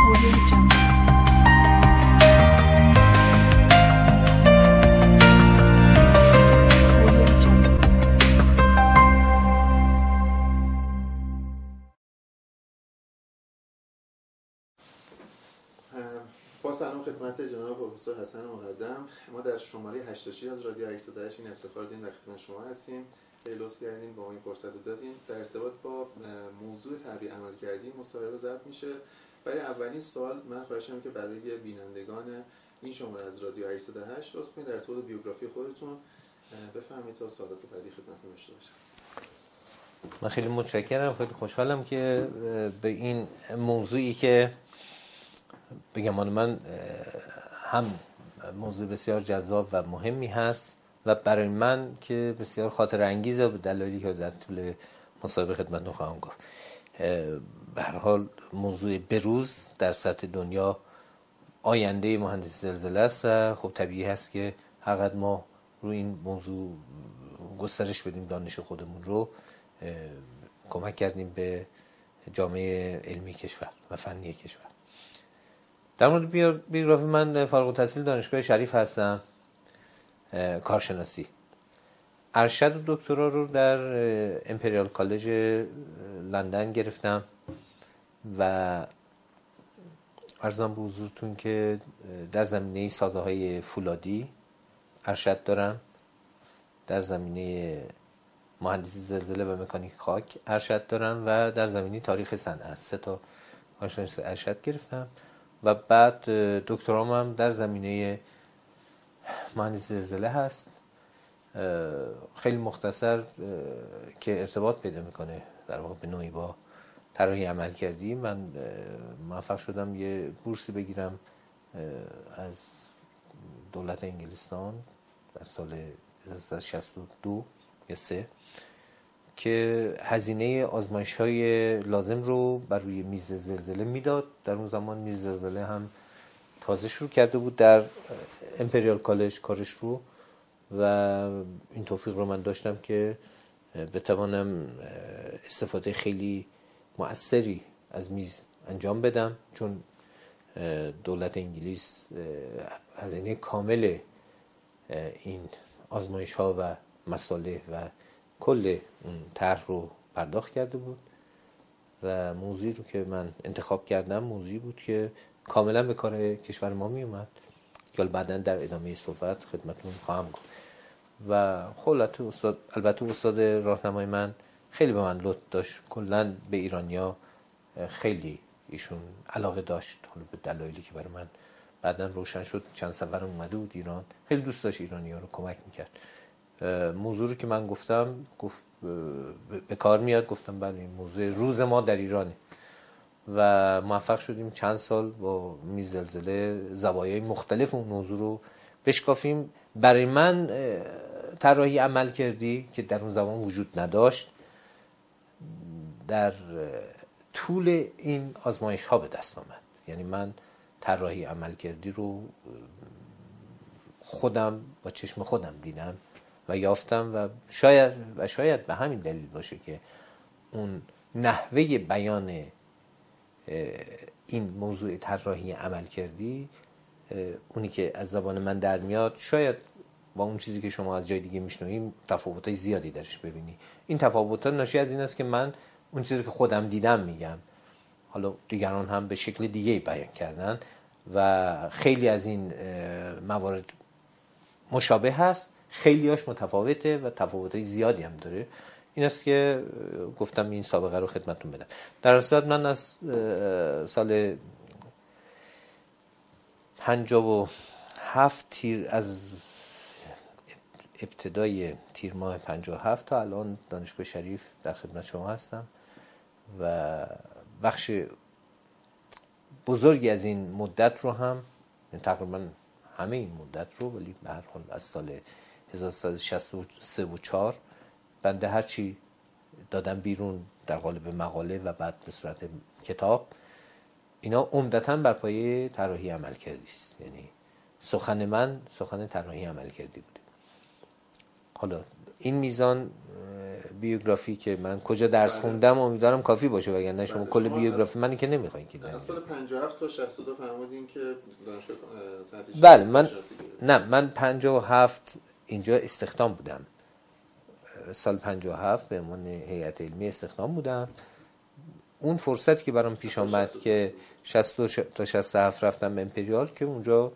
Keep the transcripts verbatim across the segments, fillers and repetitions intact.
با سلام خدمت جناب پروفسور حسن مقدم. ما در شماره هشتاد و شش از رادیو هشتصد و هشت این افتخار داریم در خدمت شما هستیم. خیلی لطف کردین با این فرصت رو دادین. در ارتباط با موضوع تربیت عملکردی مصاحبه ضبط میشه. برای اولین سوال من خواهش می‌کنم که برای بینندگان این شماره از رادیو هشتصد و هشت لطف کنید در ارتباط با بیوگرافی خودتون بفرمایید تا سوالات بعدی خدمتتون داشته باشم. من خیلی متشکرم، خیلی خوشحالم که به این موضوعی که بگم من هم موضوع بسیار جذاب و مهمی هست و برای من که بسیار خاطر انگیزه به دلایلی که در طول مصاحبه خدمتتون خواهم گفت. به هر حال موضوع بروز در سطح دنیا آینده مهندسی زلزله است و خب طبیعی هست که هرقدر ما روی این موضوع گسترش بدیم دانش خودمون رو، کمک کردیم به جامعه علمی کشور و فنی کشور. در مورد بیوگرافی، من فارغ التحصیل دانشگاه شریف هستم، کارشناسی. ارشد و دکترا رو در امپریال کالج لندن گرفتم و عرضم به حضورتون که در زمینه سازه‌های فولادی ارشد دارم، در زمینه مهندسی زلزله و مکانیک خاک ارشد دارم و در زمینه تاریخ صنعت سه تا ارشد گرفتم و بعد دکترام هم در زمینه مهندسی زلزله هست. خیلی مختصر که ارتباط پیدا میکنه در واقع به نوعی با طراحی عملکردی. من موفق شدم یه بورسی بگیرم از دولت انگلستان در سال هزار و سیصد و شصت و دو یا سه که هزینه آزمایش‌های لازم رو بر روی میز زلزله میداد. در اون زمان میز زلزله هم تازه شروع کرده بود در امپریال کالج کارش رو و این توفیق رو من داشتم که بتوانم استفاده خیلی مؤثری از میز انجام بدم، چون دولت انگلیس هزینه کامل این آزمایش‌ها و مصالح و کل اون طرح رو پرداخت کرده بود و موضوعی رو که من انتخاب کردم موضوعی بود که کاملا به کار کشور ما می اومد که بعداً در ادامه صحبت خدمتتون خواهم گفت. و خلاصه استاد، البته استاد راهنمای من خیلی به من لطف داشت، کلا به ایرانیا خیلی ایشون علاقه داشت، حالا به دلایلی که برای من بعداً روشن شد. چند سفر اومده بود ایران، خیلی دوست داشت ایرانی‌ها رو کمک میکرد. موضوع رو که من گفتم گفت به کار میاد، گفتم بله این موضوع روز ما در ایرانه و موفق شدیم چند سال با میز زلزله زوایای مختلف اون موضوع رو بشکافیم. برای من طراحی عمل کردی که در اون زمان وجود نداشت در طول این آزمایش ها به دست آمد. یعنی من طراحی عمل کردی رو خودم با چشم خودم دیدم و یافتم و شاید و شاید به همین دلیل باشه که اون نحوه بیان این موضوع طراحی عمل کردی، اونی که از زبان من در میاد، شاید با اون چیزی که شما از جای دیگه میشنویم تفاوت‌های زیادی درش ببینی. این تفاوت‌ها ناشی از این است که من اون چیزی که خودم دیدم میگم، حالا دیگران هم به شکل دیگه بیان کردن و خیلی از این موارد مشابه هست، خیلیاش متفاوته و تفاوت‌های زیادی هم داره. این است که گفتم این سابقه رو خدمتتون بدم. در اصل من از سال پنجاه و هفت تیر از ابتدای تیر ماه پنجاه و هفت تا الان دانشگاه شریف در خدمت شما هستم و بخش بزرگی از این مدت رو هم، تقریبا همه این مدت رو، ولی به هر حال از سال هزار و سیصد و شصت و سه و چهار بنده هرچی دادم بیرون در قالب مقاله و بعد به صورت کتاب، اینا عمدتاً بر پایه طراحی عملکردی است. یعنی سخن من سخن طراحی عملکردی بوده. حالا این میزان بیوگرافی که من کجا درس خوندم امیدوارم کافی باشه، وگرنه شما کل بیوگرافی منی که نمیخواین که از سال پنجاه و هفت تا شصت و دو فرمودین که دانشگاه صنعتی. بله من نه من پنجاه و هفت اینجا استخدام بودم، سال پنجاه و هفت به عنوان هیئت علمی استخدام بودم. اون فرصتی که برام پیش آمد که شصت و دو تا شصت و هفت رفتم به امپریال که اونجا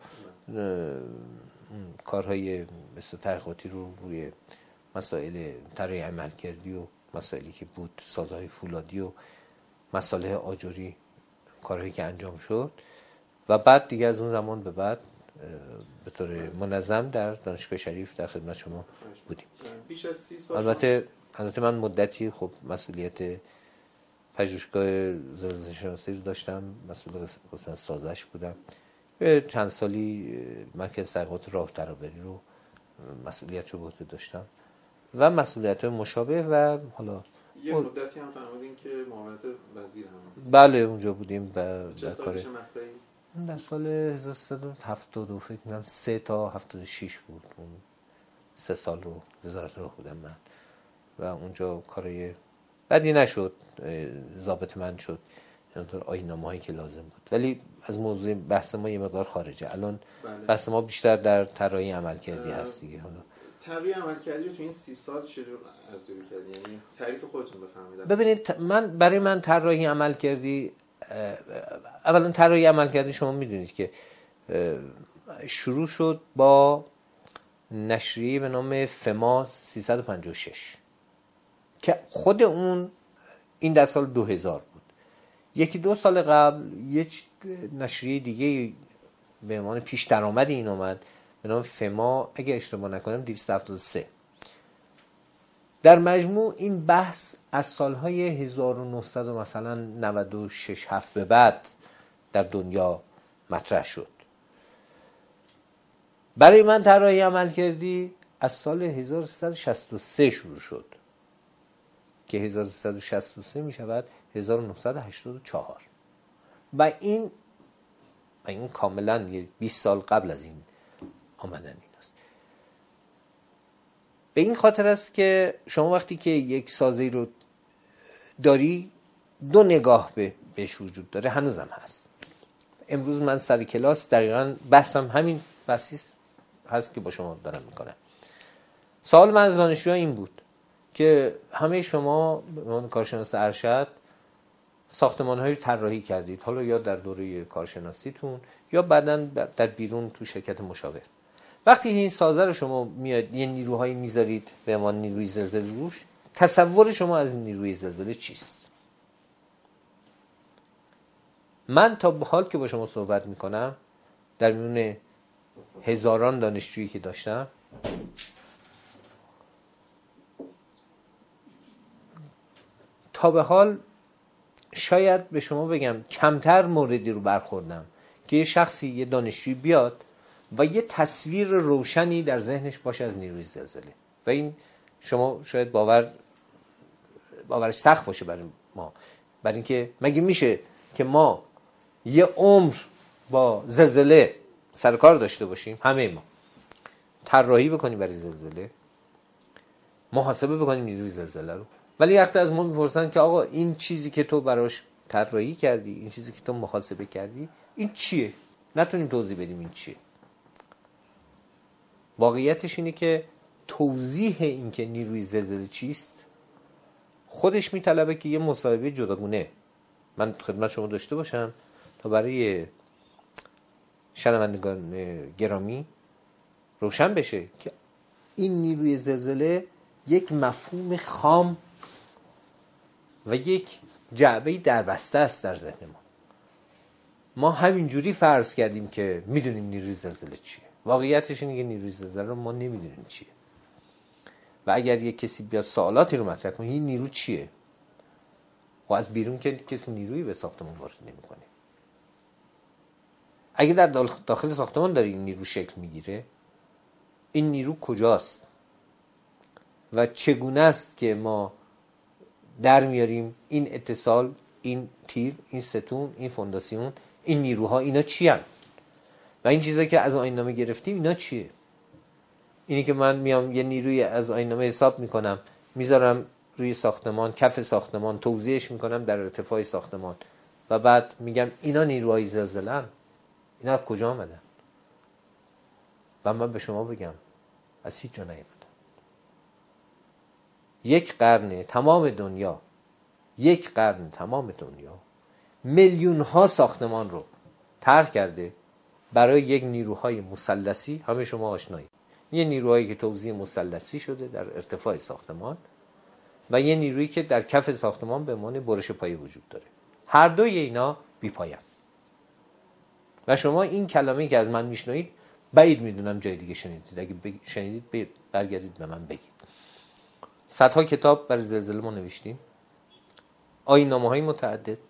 کارهای مثل تحقیقاتی رو روی مسائل طراحی عملکردی و مسائلی که بود، سازهای فولادی و مسائل آجوری، کارهایی که انجام شد و بعد دیگه از اون زمان به بعد به طور منظم در دانشگاه شریف در خدمت شما بودیم. بیش از سی سال. البته البته من مدتی خب مسئولیت پژوهشگاه زلزله شناسی رو داشتم، مسئول قسمت سازش بودم. چند سالی مرکز تحقیقات راه ترابری رو مسئولیت رو به عهده داشتم و مسئولیت مشابه و حالا یه مدتی هم فهمیدین که معاونت وزیر هم. بله اونجا بودیم و چه سال چه مقطعی؟ در سال هزار و سیصد و هفتاد و دو فکر کنم سه تا هفتاد و شش بود. اون سه سال رو وزارت راه بودم من و اونجا کارای بدی نشد، ضابط من شد آیین‌نامه‌هایی که لازم بود، ولی از موضوع بحث ما یه مقدار خارجه. الان بله. بحث ما بیشتر در طراحی عملکردی هست دیگه. حالا طراحی عملکردی رو تو این سی سال چجور ارزیابی کردید؟ یعنی تعریف خودتون بفرمایید. ببینید من برای من طراحی عملکردی، اولا طراحی عملکردی شما میدونید که شروع شد با نشریه به نام فما سیصد و پنجاه و شش که خود اون این در سال دو هزار بود. یکی دو سال قبل یک نشریه دیگه به عنوان پیش درآمد این اومد به نام فما، اگه اشتباه نکنم دویست و هفتاد و سه. در مجموع این بحث از سالهای هزار و نهصد و مثلا نود و شش هفت به بعد در دنیا مطرح شد. برای من طراحی عملکردی از سال هزار و سیصد و شصت و سه شروع شد که هزار و سیصد و شصت و سه می شود هزار و نهصد و هشتاد و چهار و این و این کاملا بیست سال قبل از این آمدن این است. به این خاطر است که شما وقتی که یک سازی رو داری دو نگاه به بهش وجود داره، هنوزم هست. امروز من سر کلاس دقیقاً بحثم همین بحثی هست که با شما دارم میکنم. سوال من از دانشجوها این بود که همه شما به عنوان کارشناس ارشد ساختمان‌هایی رو طراحی کردید، حالا یا در دوره کارشناسیتون یا بعداً در بیرون تو شرکت مشاور. وقتی این سازه رو شما میاد یه نیروهایی میذارید به عنوان نیروی زلزله روش، تصور شما از نیروی زلزله چیست؟ من تا به حال که با شما صحبت میکنم در میون هزاران دانشجویی که داشتم، تا به حال شاید به شما بگم کمتر موردی رو برخوردم که یه شخصی، یه دانشجوی بیاد و یه تصویر روشنی در ذهنش باشه از نیروی زلزله و این شما شاید باور باورش سخت باشه برای ما، برای اینکه مگه میشه که ما یه عمر با زلزله سرکار داشته باشیم، همه ما طراحی بکنیم برای زلزله، محاسبه بکنیم نیروی زلزله رو، ولی وقتی از ما میپرسن که آقا این چیزی که تو براش طراحی کردی، این چیزی که تو محاسبه کردی، این چیه؟ نتونیم توضیح بدیم این چیه. واقعیتش اینه که توضیح این که نیروی زلزله چیست خودش میطلبه که یه مصاحبه جداگونه من خدمت شما داشته باشم تا برای شنوندگان گرامی روشن بشه که این نیروی زلزله یک مفهوم خام و یک جعبه دربسته است در ذهن ما. ما همینجوری فرض کردیم که میدونیم نیروی زلزله چیه. واقعیتش اینه که نیروی زلزله رو ما نمیدونیم چیه و اگر یک کسی بیاد سوالاتی رو مطرح کنه این نیرو چیه، و از بیرون که کسی نیرویی به ساختمان وارد نمیکنه. اگه در داخل ساختمان داره این نیرو شکل میگیره، این نیرو کجاست و چگونه است که ما در میاریم این اتصال، این تیر، این ستون، این فونداسیون، این نیروها اینا چی هن؟ و این چیزایی که از آیین نامه گرفتیم اینا چیه؟ اینی که من میام یه نیروی از آیین‌نامه حساب میکنم میذارم روی ساختمان، کف ساختمان، توزیعش میکنم در ارتفاع ساختمان و بعد میگم اینا نیروهای زلزله، اینا از کجا آمدن؟ و من به شما بگم از هیچ جا نیامدن. یک قرن تمام دنیا یک قرن تمام دنیا میلیون ها ساختمان رو طرح کرده برای یک نیروهای مثلثی. همه شما آشنایی، یه نیروهایی که توزیع مثلثی شده در ارتفاع ساختمان و یه نیرویی که در کف ساختمان به عنوان برش پایه وجود داره. هر دوی اینا بی‌پایه‌اند. و شما این کلمه‌ای که از من میشنوید بعید میدونم جای دیگه شنیدید. اگه بگ... شنیدید برگردید به من بگید. صدها کتاب برای زلزله ما نوشتیم، آیین‌نامه‌های متعدد،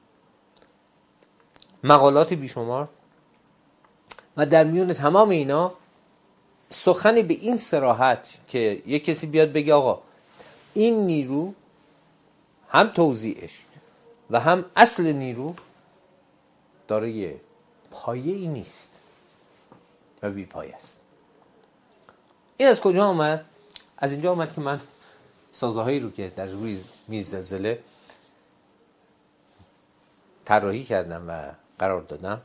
مقالات بیشمار و در میون تمام اینا سخنی به این صراحت که یک کسی بیاد بگه آقا این نیرو هم توزیعش و هم اصل نیرو دارای پایه ای نیست و بی پایه است. این از کجا آمد؟ از اینجا آمد که من سازه‌هایی رو که در روی میز زلزله طراحی کردم و قرار دادم،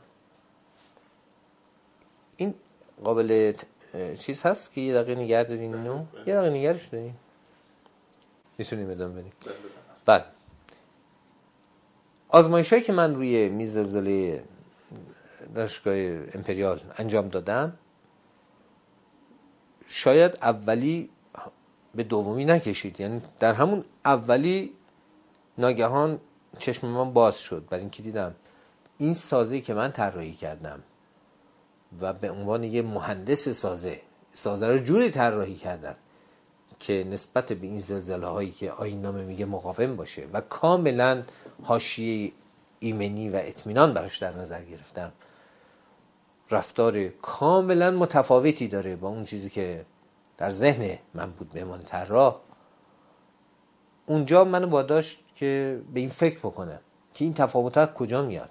این قابل چیز هست که یه دقیقه نگه دارین اینو؟ یه دقیقه نگهش دارین؟ میتونیم ادامه بدیم؟ بله. آزمایش‌هایی که من روی میز زلزله دانشگاه امپریال انجام دادم شاید اولی به دومی نکشید، یعنی در همون اولی ناگهان چشم من باز شد برای اینکه دیدم این سازه‌ای که من طراحی کردم و به عنوان یه مهندس سازه سازه رو جوری طراحی کردم که نسبت به این زلزله هایی که آیین‌نامه میگه مقاوم باشه و کاملا حاشیه ایمنی و اطمینان براش در نظر گرفتم، رفتار کاملا متفاوتی داره با اون چیزی که در ذهن من بود به عنوان طراح. اونجا منو واداشت که به این فکر بکنم که این تفاوتات کجا میاد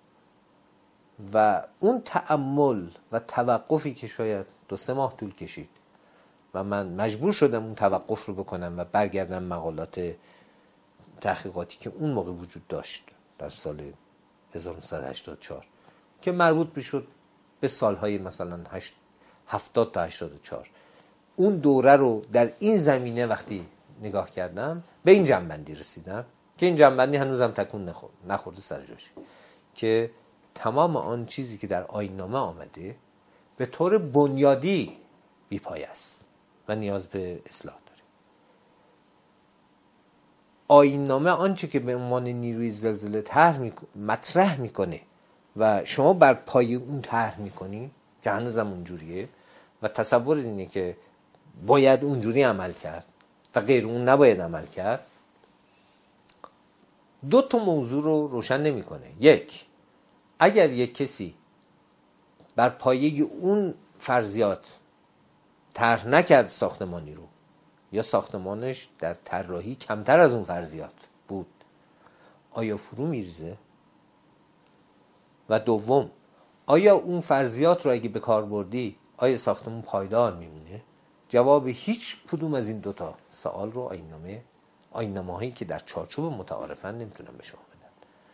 و اون تأمل و توقفی که شاید دو سه ماه طول کشید و من مجبور شدم اون توقف رو بکنم و برگردم مقالات تحقیقاتی که اون موقع وجود داشت در سال هزار و نهصد و هشتاد و چهار که مربوط میشد به سالهای مثلا هفتاد تا هشتاد و چهار. اون دوره رو در این زمینه وقتی نگاه کردم به این جنبندی رسیدم که این جنبندی هنوزم تکون نخورد نخورده سر جاش، که تمام آن چیزی که در آیین‌نامه آمده به طور بنیادی بی‌پایه است و نیاز به اصلاح داره. آیین‌نامه آنچه که به عنوان نیروی زلزله طرح می... مطرح میکنه و شما بر پایه اون طرح میکنی که هنوزم اونجوریه و تصور اینه که باید اونجوری عمل کرد و غیر اون نباید عمل کرد، دو تا موضوع رو روشن نمیکنه. یک، اگر یک کسی بر پایه اون فرضیات طرح نکرد ساختمانی رو یا ساختمانش در طراحی کمتر از اون فرضیات بود، آیا فرو میریزه؟ و دوم، آیا اون فرضیات رو اگه به کار بردی آیا ساختمون پایدار میمونه؟ جواب هیچ کدوم از این دوتا سوال رو آیین‌نامه آیین‌نامه‌هایی که در چارچوب متعارفن نمیتونن به شما بدن.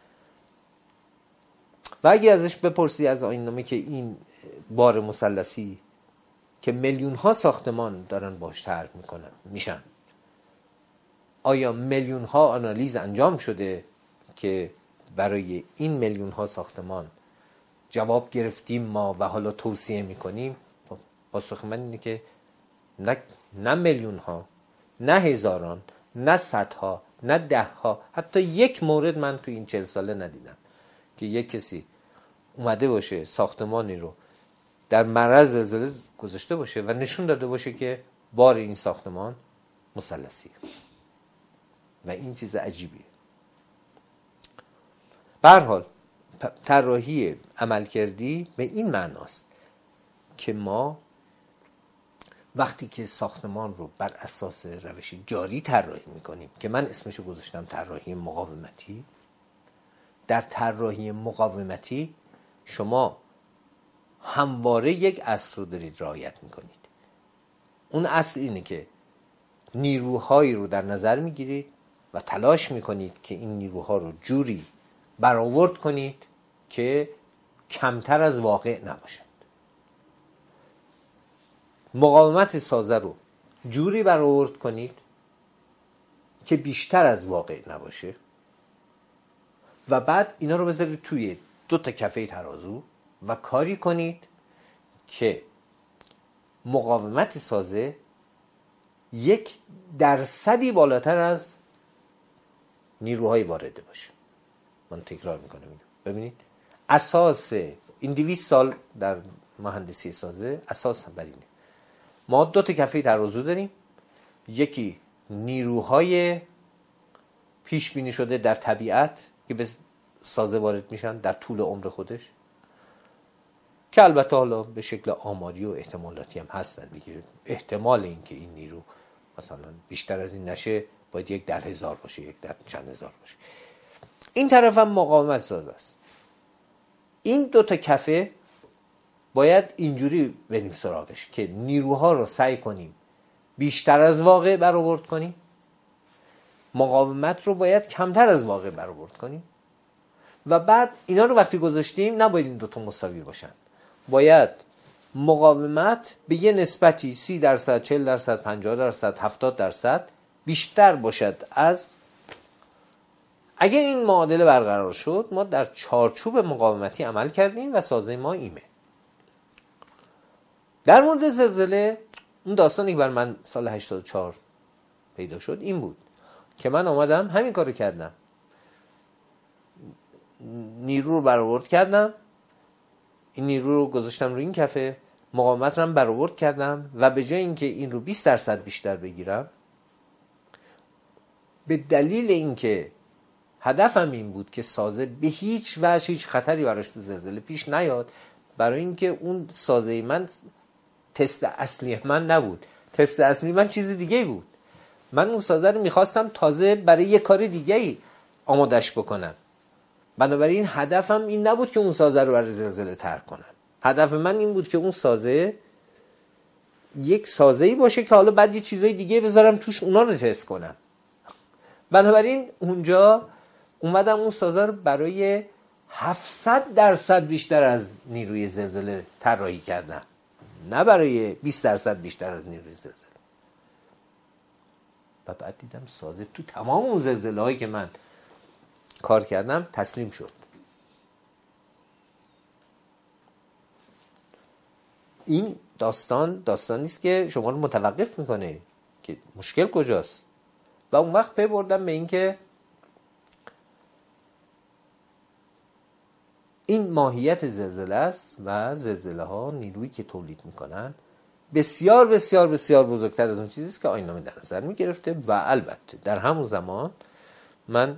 و اگه ازش بپرسی از آیین‌نامه که این بار مثلثی که میلیون ها ساختمان دارن باش طرح میکنن میشن، آیا میلیون ها آنالیز انجام شده که برای این میلیون ها ساختمان جواب گرفتیم ما و حالا توصیه میکنیم؟ پاسخ من اینه که نه, نه میلیون ها، نه هزاران، نه صدها، نه ده ها، حتی یک مورد من تو این چهل ساله ندیدم که یک کسی اومده باشه ساختمانی رو در معرض زلزله گذاشته باشه و نشون داده باشه که بار این ساختمان مثلثیه. و این چیز عجیبیه. به هر حال طراحی عملکردی به این معناست که ما وقتی که ساختمان رو بر اساس روش جاری طراحی میکنیم که من اسمشو گذاشتم طراحی مقاومتی، در طراحی مقاومتی شما همواره یک اصل رو دارید رعایت میکنید. اون اصل اینه که نیروهایی رو در نظر میگیرید و تلاش میکنید که این نیروها رو جوری برآورد کنید که کمتر از واقع نباشند. مقاومت سازه رو جوری برآورد کنید که بیشتر از واقع نباشه و بعد اینا رو بذارید توی دو تا کفه ترازو و کاری کنید که مقاومت سازه یک درصدی بالاتر از نیروهای وارده باشه. من تکرار میکنم اینو. ببینید اساس این دویست سال در مهندسی سازه اساس بر اینه. ما دو تا کفه ترازو داریم، یکی نیروهای پیش بینی شده در طبیعت که به سازه وارد میشن در طول عمر خودش، که البته حالا به شکل آماری و احتمالاتی هم هستن دیگه. احتمال این که این نیرو مثلا بیشتر از این نشه باید یک در هزار باشه، یک در چند هزار باشه. این طرف هم مقاومت ساز است. این دو تا کفه باید اینجوری بریم سراغش که نیروها رو سعی کنیم بیشتر از واقع برآورد کنیم، مقاومت رو باید کمتر از واقع برآورد کنیم و بعد اینا رو وقتی گذاشتیم نباید این دوتا مساوی باشن. باید مقاومت به یه نسبتی سی درصد، چهل درصد، پنجاه درصد، هفتاد درصد بیشتر باشد از. اگر این معادله برقرار شد ما در چارچوب مقاومتی عمل کردیم و سازه ما ایمه. در مورد زلزله اون داستانی که بر من سال هشتاد و چهار پیدا شد این بود که من آمدم همین کارو کردم، نیرو رو برآورد کردم، این نیرو رو گذاشتم روی این کفه، مقاومت رو هم برآورد کردم و به جای اینکه این رو بیست درصد بیشتر بگیرم، به دلیل اینکه هدفم این بود که سازه به هیچ وجه هیچ خطری براش تو زلزله پیش نیاد، برای اینکه اون سازه من تست اصلی من نبود، تست اصلی من چیز دیگه بود. من اون سازه رو میخواستم تازه برای یه کار دیگه آمادش بکنم. بنابراین هدفم این نبود که اون سازه رو برای زلزله ترک کنم. هدف من این بود که اون سازه یک سازه‌ای باشه که حالا بعد یه چیزای دیگه بذارم توش اونا رو تست کنم. بنابراین اونجا اومدم اون سازه رو برای هفتصد درصد بیشتر از نیروی زلزله طراحی کردم، نه برای بیست درصد بیشتر از نیروی زلزله. و بعد دیدم سازه تو تمام اون زلزله هایی که من کار کردم تسلیم شد. این داستان داستانی است که شما رو متوقف میکنه که مشکل کجاست. و اون وقت پی بردم به این که این ماهیت زلزله است و زلزله ها نیرویی که تولید میکنن بسیار بسیار بسیار بزرگتر از اون چیزی است که آیین‌نامه در نظر میگرفته. و البته در همون زمان من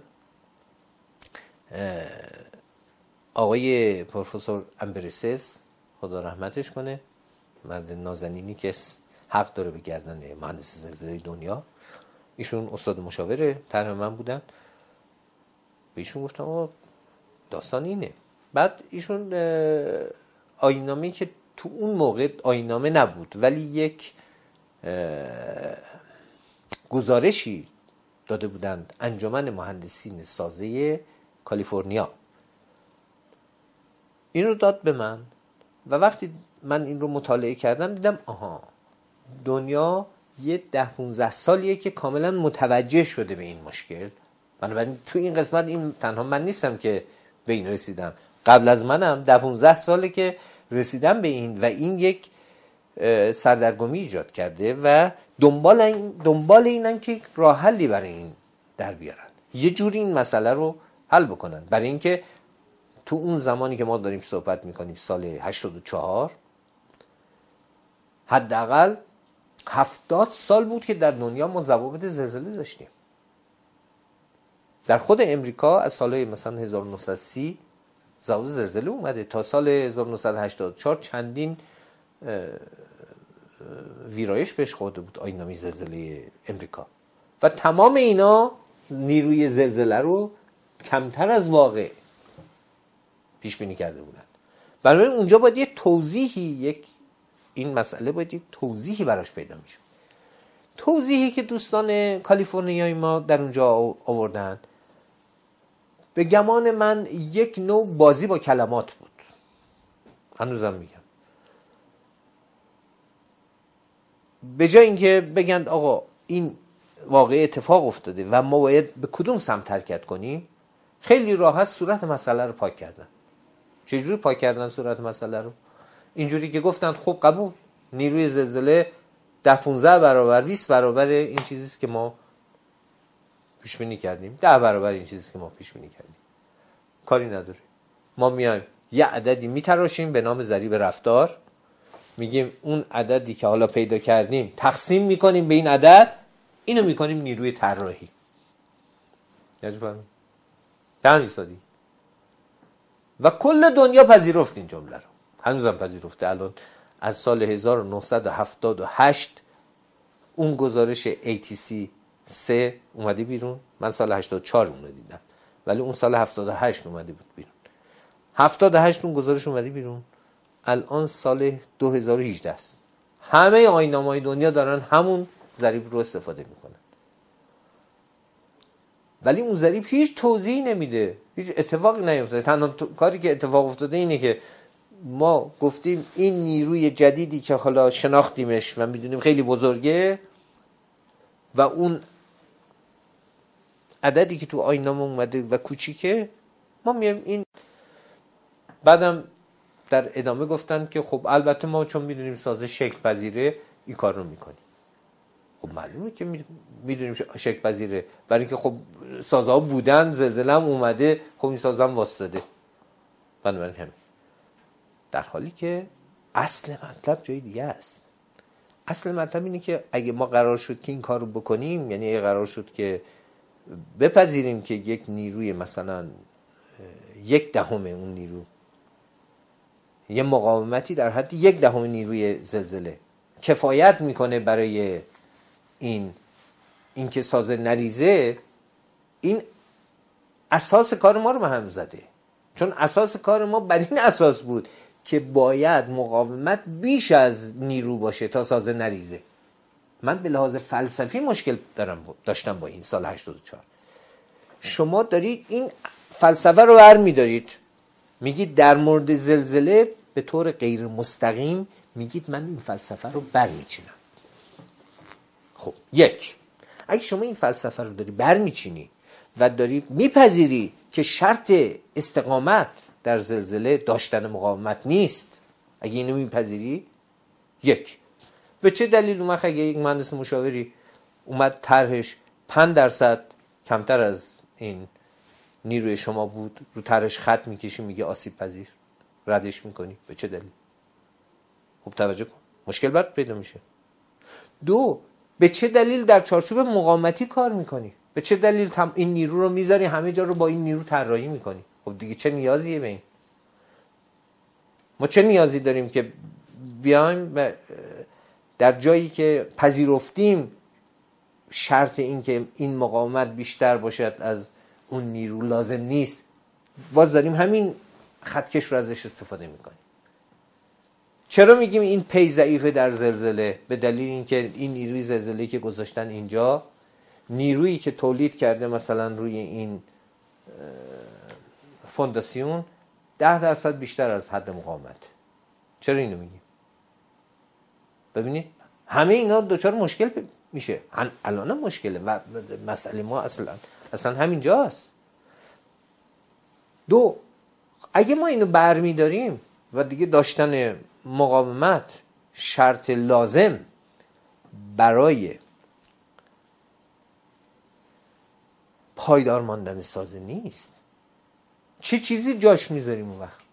آقای پروفسور امبرسس خدا رحمتش کنه، مرد نازنینی که حق داره به گردن مهندس زلزله دنیا، ایشون استاد مشاور طرح من بودن. به ایشون گفتم آقا داستان اینه. بعد ایشون آیین‌نامه‌ای که تو اون موقع آیین‌نامه نبود ولی یک گزارشی داده بودند انجمن مهندسین سازه کالیفرنیا، این رو داد به من و وقتی من این رو مطالعه کردم دیدم آها دنیا یه ده پونزده سالیه که کاملا متوجه شده به این مشکل. بنابراین تو این قسمت این تنها من نیستم که به این رسیدم، قبل از منم ده پونزده ساله که رسیدم به این و این یک سردرگمی ایجاد کرده و دنبال این دنبال اینن که راه حلی برای این در بیارن، یه جوری این مسئله رو حل بکنن. برای اینکه تو اون زمانی که ما داریم صحبت میکنیم سال هشتاد و چهار حداقل هفتاد سال بود که در دنیا ما ضوابط زلزله داشتیم. در خود امریکا از سال مثلا هزار و نهصد و سی ضوابط زلزله اومده تا سال هزار و نهصد و هشتاد و چهار چندین ویرایش بهش خورده بود آیین‌نامه زلزله امریکا و تمام اینا نیروی زلزله رو کمتر از واقع پیش بینی کرده بودن. برای اونجا باید یه توضیحی، یک این مسئله باید یک توضیحی براش پیدا میشه. توضیحی که دوستان کالیفرنیایی ما در اونجا آوردن به گمان من یک نوع بازی با کلمات بود. هنوزم میگم به جای اینکه بگند آقا این واقعی اتفاق افتاده و ما باید به کدوم سمت حرکت کنیم، خیلی راحت صورت مسئله رو پاک کردن. چجوری پاک کردن صورت مسئله رو؟ اینجوری که گفتن خب قبول، نیروی زلزله ده پونزده برابر بیست برابر این چیزیست که ما پیش بینی کردیم، ده برابر این چیزیست که ما پیش بینی کردیم. کاری نداره، ما میایم یه عددی میتراشیم به نام ضریب رفتار، میگیم اون عددی که حالا پیدا کردیم تقسیم میکنیم به این عدد، اینو میکنیم نیروی طراحی. یعنی فهمید؟ همین سادی. و کل دنیا پذیرفت این جمله رو، هنوزم پذیرفته. الان از سال هزار و نهصد و هفتاد و هشت اون گزارش ای تی سی سه اومده بیرون، من سال هشتاد و چهار اون رو دیدم ولی اون سال هفتاد و هشت اومده بود بیرون. هفتاد و هشت اون گزارش اومده بیرون، الان سال دو هزار و هجده است. همه آیین‌نامه‌های دنیا دارن همون ضریب رو استفاده میکنن، ولی اون ضریب هیچ توضیحی نمیده، هیچ اتفاقی نیفتاده. تنها کاری که اتفاق افتاده اینه که ما گفتیم این نیروی جدیدی که حالا شناختیمش و میدونیم خیلی بزرگه و اون عددی که تو آیین‌نامه اومده و کوچیکه، ما میایم این. بعدم در ادامه گفتن که خب البته ما چون میدونیم سازه شکل پذیره این کار رو میکنیم. خب معلومه که میدونیم شکل پذیره، برای اینکه خب سازه ها بودن، زلزله هم اومده، خب این سازه هم واسطاده. بنابراین همین، در حالی که اصل مطلب جای دیگه است. اصل مطلب اینه که اگه ما قرار شد که این کار رو بکنیم، یعنی اگه قرار شد که بپذیریم که یک نیروی مثلا یک دهم اون نیرو، یه مقاومتی در حد یک دهم نیروی زلزله کفایت میکنه برای این اینکه سازه نریزه، این اساس کار ما رو به هم زده. چون اساس کار ما بر این اساس بود که باید مقاومت بیش از نیرو باشه تا سازه نریزه. من به لحاظ فلسفی مشکل دارم داشتم با این سال هشتاد و چهار. شما دارید این فلسفه رو برمی دارید، میگید در مورد زلزله به طور غیر مستقیم میگید من این فلسفه رو برمیچینم. خب یک، اگه شما این فلسفه رو داری برمیچینی و داری میپذیری که شرط استقامت در زلزله داشتن مقاومت نیست، اگه اینو میپذیری، یک، به چه دلیل اون وقت اگه یک مهندس مشاوری اومد طرحش پنج درصد کمتر از این نیروی شما بود، رو طرحش خط میکشی میگه آسیب پذیر، ردش میکنی؟ به چه دلیل؟ خب توجه کن، مشکل برات پیدا میشه. دو، به چه دلیل در چارچوب مقاومتی کار میکنی؟ به چه دلیل این نیرو رو میذاری همه جا رو با این نیرو طراحی میکنی؟ خب دیگه چه نیازیه به این؟ ما چه نیازی داریم که بیایم در جایی که پذیرفتیم شرط این که این مقاومت بیشتر باشد از اون نیرو لازم نیست، باز داریم همین خطکش رو ازش استفاده میکنیم. چرا میگیم این پی ضعیفه در زلزله؟ به دلیل اینکه این نیروی زلزله که گذاشتن اینجا، نیرویی که تولید کرده مثلا روی این فونداسیون ده درصد بیشتر از حد مقاومت. چرا اینو میگیم؟ ببینید همه اینا دوچار مشکل میشه. الان مشکله و مسئله ما اصلا اصلا همین جاست. دو، اگه ما اینو برمی داریم و دیگه داشتن مقاومت شرط لازم برای پایدار ماندن سازه نیست، چه چیزی جاش میذاریم اون وقت؟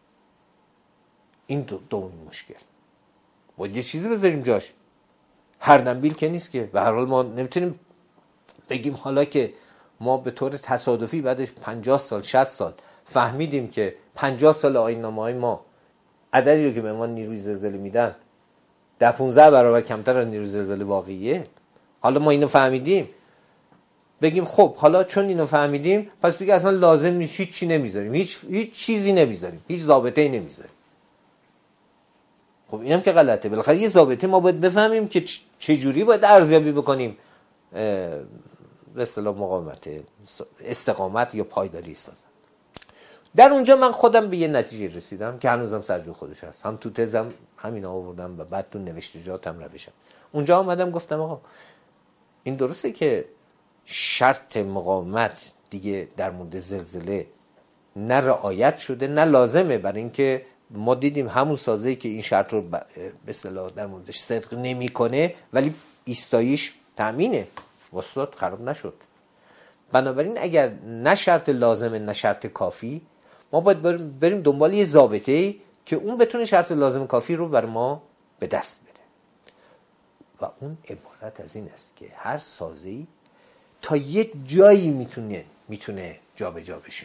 این دو دومین مشکل. باید یه چیزی بذاریم جاش. هر دنبیل که نیست که. به هر حال ما نمیتونیم بگیم حالا که ما به طور تصادفی بعد پنجاه سال شصت سال فهمیدیم که پنجاه سال آیین‌نامه‌های ما عددی رو که به ما نیروی زلزله میدن ده پونزده برابر کمتر از نیروی زلزله واقعیه. حالا ما اینو فهمیدیم، بگیم خب حالا چون اینو فهمیدیم پس دیگه اصلا لازم نیست، هیچ چی نمیذاریم، هیچ هیچ چیزی نمیذاریم، هیچ ضابطه‌ای نمیذاریم. خب اینم که غلطه. بالاخره یه ضابطه ما باید بفهمیم که چه جوری باید ارزیابی بکنیم به اصطلاح مقاومت، استقامت یا پایداری سازن. در اونجا من خودم به یه نتیجه رسیدم که هنوزم سرجو خودش هست. هم تو تزم همین آوردم و بعد تو نوشتجاتم روشم. اونجا آمدم گفتم آقا این درسته که شرط مقاومت دیگه در مورد زلزله نه رعایت شده نه لازمه، برای اینکه ما دیدیم همون سازه‌ای که این شرط رو به اصطلاح در موردش صدق نمی‌کنه ولی ایستاییش تامینه واسط خراب نشد. بنابراین اگر نه شرط لازمه نه شرط کافی، ما باید بریم دنبال یه ضابطه‌ای که اون بتونه شرط لازم کافی رو بر ما به دست بده. و اون عبارت از این است که هر سازه‌ای تا یه جایی میتونه میتونه جابجا بشه.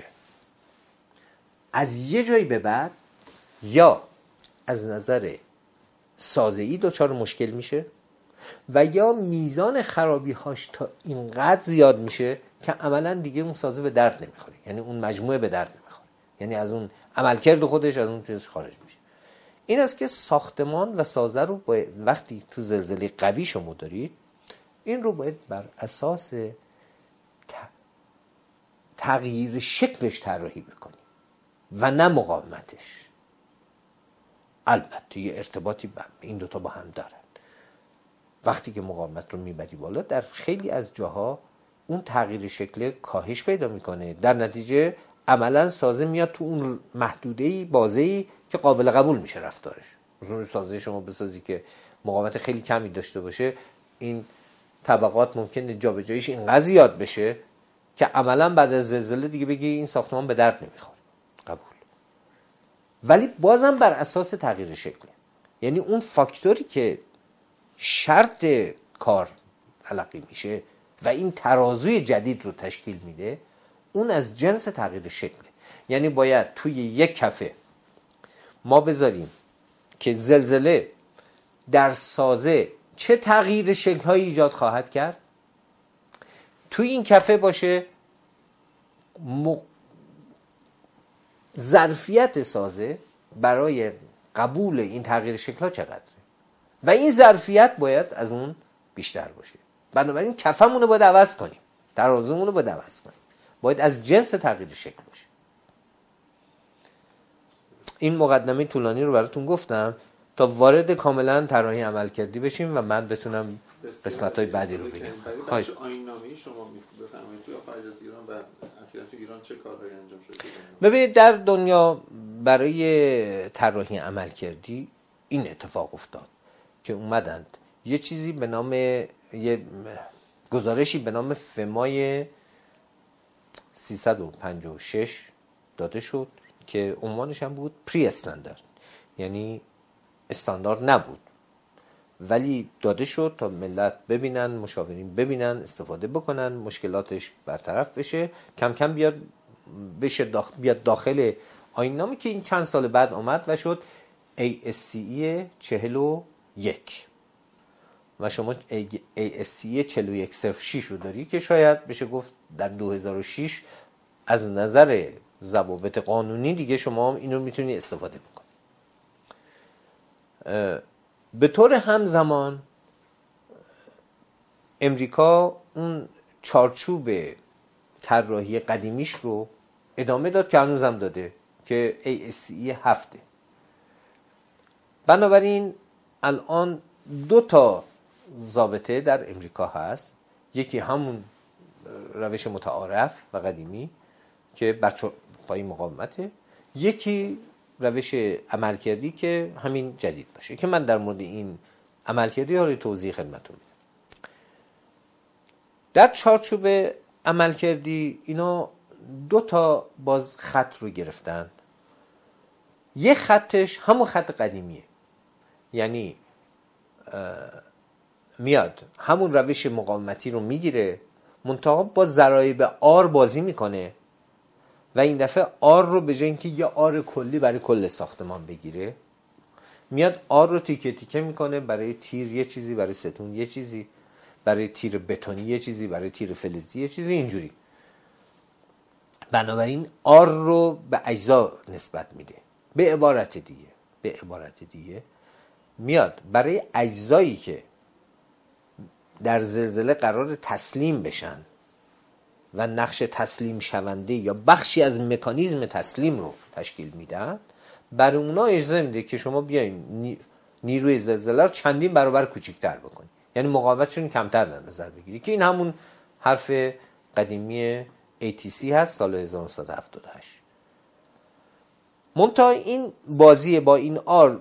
از یه جایی به بعد یا از نظر سازه‌ای دچار مشکل میشه و یا میزان خرابی‌هاش تا اینقدر زیاد میشه که عملاً دیگه اون سازه به درد نمیخوره، یعنی اون مجموعه به درد نمیخوره، یعنی از اون عملکرد خودش از اون چیز خارج میشه. این است که ساختمان و سازه رو باید وقتی تو زلزله قوی شما دارید این رو باید بر اساس تغییر شکلش طراحی بکنید و نه مقاومتش. البته یه ارتباطی این دوتا با هم دارن. وقتی که مقاومت رو میبری بالا در خیلی از جاها اون تغییر شکل کاهش پیدا میکنه، در نتیجه عملا سازه میاد تو اون محدوده‌ای بازه‌ای که قابل قبول میشه رفتارش. مثلا سازه شما بسازی که مقاومت خیلی کمی داشته باشه، این طبقات ممکنه جابجاییش اینقدر زیاد بشه که عملا بعد از زلزله دیگه بگی این ساختمان به درد نمیخوره. قبول. ولی بازم بر اساس تغییر شکل، یعنی اون فاکتوری که شرط کار تلقی میشه و این ترازوی جدید رو تشکیل میده اون از جنس تغییر شکله. یعنی باید توی یک کفه ما بذاریم که زلزله در سازه چه تغییر شکل‌هایی ایجاد خواهد کرد، توی این کفه باشه م... ظرفیت سازه برای قبول این تغییر شکل‌ها چقدره و این ظرفیت باید از اون بیشتر باشه. بنابراین کفمون رو باید عوض کنیم، ترازومون رو باید عوض کنیم، باید از جنس تغییر شکل باشه. این مقدمه طولانی رو براتون گفتم تا وارد کاملا طراحی عملکردی بشیم و من بتونم قسمت‌های بعدی رو بگم. خواهش آیین‌نامه‌ای شما بفرمایید توی خارج از ایران و اخیراً تو ایران چه کارهایی انجام شده؟ ببینید در دنیا برای طراحی عملکردی این اتفاق افتاد که اومدند یه چیزی به نام یه گزارشی به نام فمای سیصد و پنجاه و شش داده شد که عنوانش هم بود پری استاندارد، یعنی استاندارد نبود ولی داده شد تا ملت ببینن، مشاورین ببینن، استفاده بکنن، مشکلاتش برطرف بشه، کم کم بیاد بشه داخل بیاد داخل آیین‌نامه که این چند سال بعد آمد و شد ای اس سی ای چهل و یک و شما ای اس سی ای چهل و یک صفر شش رو داری که شاید بشه گفت در دو هزار و شش از نظر ضوابط قانونی دیگه شما اینو میتونی استفاده بکنی. به طور همزمان امریکا اون چارچوب طراحی قدیمیش رو ادامه داد که هنوزم داده که ای اس سی ای هفته. بنابراین الان دو تا ضابطه در امریکا هست، یکی همون روش متعارف و قدیمی که بر پای مقاومته، یکی روش عملکردی که همین جدید باشه که من در مورد این عملکردی ها رو توضیح خدمتتون میدم. در چارچوب عملکردی اینا دو تا باز خط رو گرفتن. یه خطش همون خط قدیمیه، یعنی میاد همون روش مقاومتی رو میگیره منتها با ضرایب آر بازی میکنه و این دفعه آر رو به جای اینکه یه آر کلی برای کل ساختمان بگیره میاد آر رو تیکه تیکه میکنه، برای تیر یه چیزی، برای ستون یه چیزی، برای تیر بتونی یه چیزی، برای تیر فلزی یه چیزی، اینجوری. بنابراین آر رو به اجزا نسبت میده. به عبارت دیگه به عبارت دیگه میاد برای اجزایی که در زلزله قرار تسلیم بشن و نقش تسلیم شونده یا بخشی از مکانیزم تسلیم رو تشکیل میدن، برای اونا اجازه میده که شما بیاین نیروی زلزله رو چندین برابر کوچیک‌تر بکنی، یعنی مقاومتشون کمتر در نظر بگیری، که این همون حرف قدیمی ای تی سی هست سال هزار و نهصد و هفتاد و هشت. منتها این بازی با این آر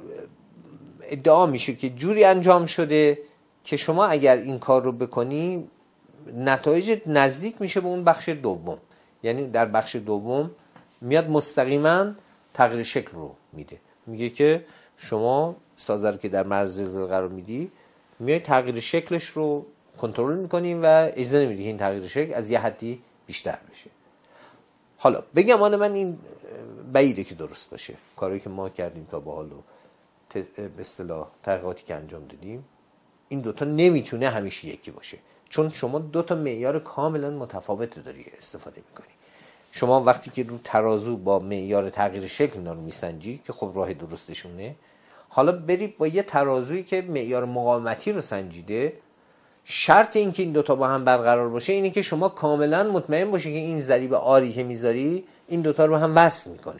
ادعا میشه که جوری انجام شده که شما اگر این کار رو بکنی نتایج نزدیک میشه به اون بخش دوم، یعنی در بخش دوم میاد مستقیما تغییر شکل رو میده، میگه که شما سازه رو که در معرض زلزله قرار میدی میای تغییر شکلش رو کنترل میکنی و اجازه نمیدی که این تغییر شکل از یه حدی بیشتر بشه. حالا بگم آن من این بعیده که درست باشه، کاری که ما کردیم تا به حال و به اصطلاح تحقیقاتی که انجام دادیم، این دوتا نمیتونه همیشه یکی باشه، چون شما دوتا معیار کاملا متفاوت داری استفاده میکنی. شما وقتی که رو ترازو با معیار تغییر شکل اینا رو میسنجی که خب راه درستشونه، حالا بری با یه ترازویی که معیار مقاومتی رو سنجیده، شرط این که این دوتا با هم برقرار باشه اینه که شما کاملا مطمئن باشی که این ضریب آری که میذاری این دوتا رو هم وصل میکنه.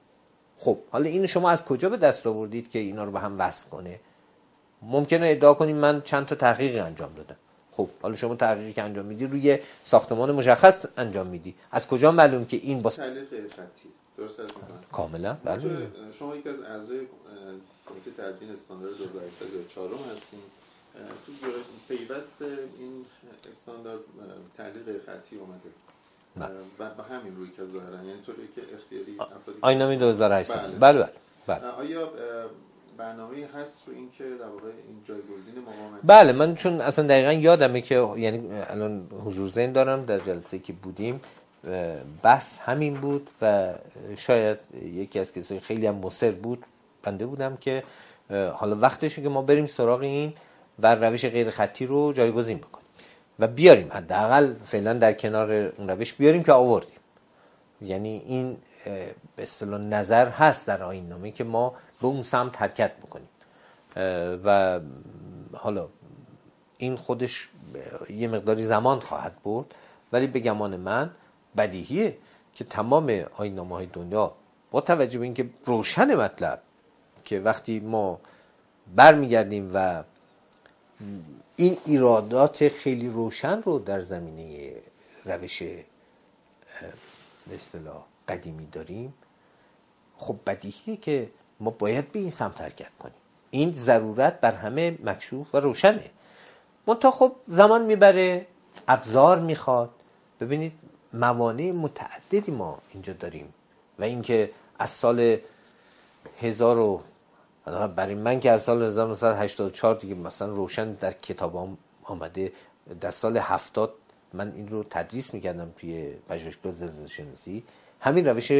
خب حالا اینو شما از کجا به دست آوردید که اینا رو به هم وصل کنه؟ ممکنه ادعا کنید من چند تا تحقیق انجام دادم. خب حالا شما تحقیقی که انجام میدی روی ساختمان مشخص انجام میدی، از کجا معلوم که این با تحلیل غیر خطی درست است میکنن؟ کاملا بله. شما یک از اعضای کمیته تدوین استاندارد دو هزار و هشتصد و چهار هستین. تو پیوست این استاندارد تحلیل غیر خطی اومده و با همین روی که ظاهرا یعنی طوری که اختیاری افرادی آیین‌نامه دو هزار و هشتصد بله بله بله. آیا برنامه‌ای هست رو این که در واقع این جایگزین مقاومت؟ بله من چون اصلا دقیقاً یادمه که یعنی الان حضور ذهن دارم در جلسه که بودیم بحث همین بود و شاید یکی از کسایی خیلی هم مصر بود بنده بودم که حالا وقتشه که ما بریم سراغ این و روش غیر خطی رو جایگزین بکنیم و بیاریم، حداقل فعلا در کنار اون روش بیاریم که آوردیم. یعنی این به اصطلاح نظر هست در آیین‌نامه که ما به اون سمت حرکت بکنیم و حالا این خودش یه مقداری زمان خواهد برد، ولی به گمان من بدیهیه که تمام آیین‌نامه‌های دنیا با توجه به اینکه روشن مطلب که وقتی ما برمیگردیم و این ایرادات خیلی روشن رو در زمینه روش به اصطلاح قدیمی داریم، خب بدیهیه که ما باید به این سمت حرکت کنیم. این ضرورت بر همه مکشوف و روشنه. منتها خب زمان میبره، ابزار میخواد. ببینید موانع متعددی ما اینجا داریم و اینکه از سال هزار و برای من که از سال هزار و نهصد و هشتاد و چهار دیگه مثلا روشن در کتابام آمده، در سال هفتاد من این رو تدریس میکردم توی پژوهشگاه زلزله شناسی، همین روش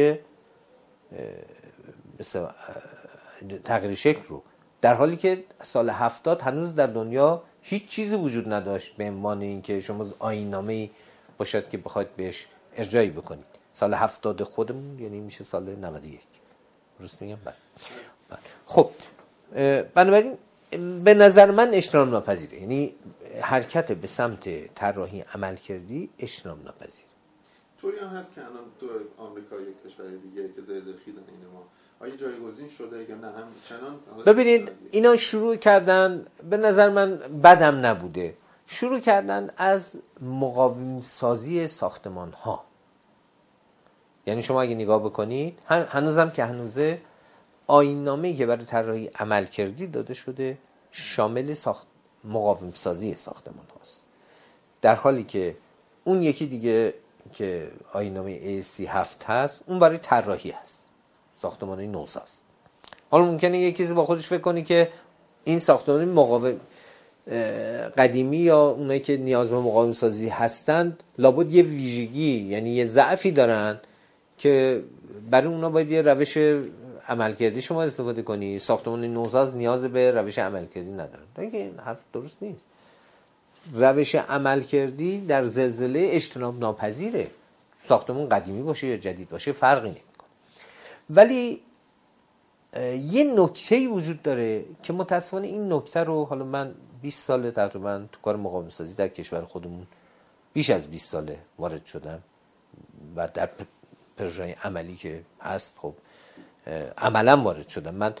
مثلا تغییر شکل رو، در حالی که سال هفتاد هنوز در دنیا هیچ چیزی وجود نداشت به عنوان این که شما آیین‌نامه‌ای باشد که بخواید بهش ارجاعی بکنید. سال هفتاد خودمون یعنی میشه سال نود و یک. درست میگم؟ بله. خب بنابراین به نظر من اجتناب ناپذیره، یعنی حرکت به سمت طراحی عملکردی اجتناب ناپذیره. طوری هم هست که الان تو آمریکا یک کشور دیگه که زلزله خیزن این ما آیا جایگزین شده یا نه هم چنان؟ ببینید اینا شروع کردن، به نظر من بدم نبوده، شروع کردن از مقاوم سازی ساختمان ها. یعنی شما اگه نگاه بکنید هنوزم که هنوزه آیین‌نامه‌ای که برای طراحی عملکردی داده شده شامل ساخت مقاوم سازی ساختمان هاست، در حالی که اون یکی دیگه که آیین‌نامه ای سی هفت هست اون برای طراحی هست، ساختمان‌های نوساز. حالا ممکنه یه کسی با خودش فکر کنه که این ساختمان مقاوم قدیمی یا اونایی که نیاز به مقاوم سازی هستند لابد یه ویژگی یعنی یه ضعفی دارن که برای اونا باید یه روش عملکردی شما استفاده کنی. ساختمان نوساز نیاز به روش عملکردی نداره. دیگه این حرف درست نیست. روش عملکردی در زلزله اجتناب ناپذیره، ساختمان قدیمی باشه یا جدید باشه فرقی نمیکنه. ولی یه نکته‌ای وجود داره که متاسفانه این نکته رو، حالا من بیست ساله تقریبا تو کار مقاومت سازی در کشور خودمون بیش از بیست ساله وارد شدم و در پروژه عملی که هست خب عملا وارد شدم. من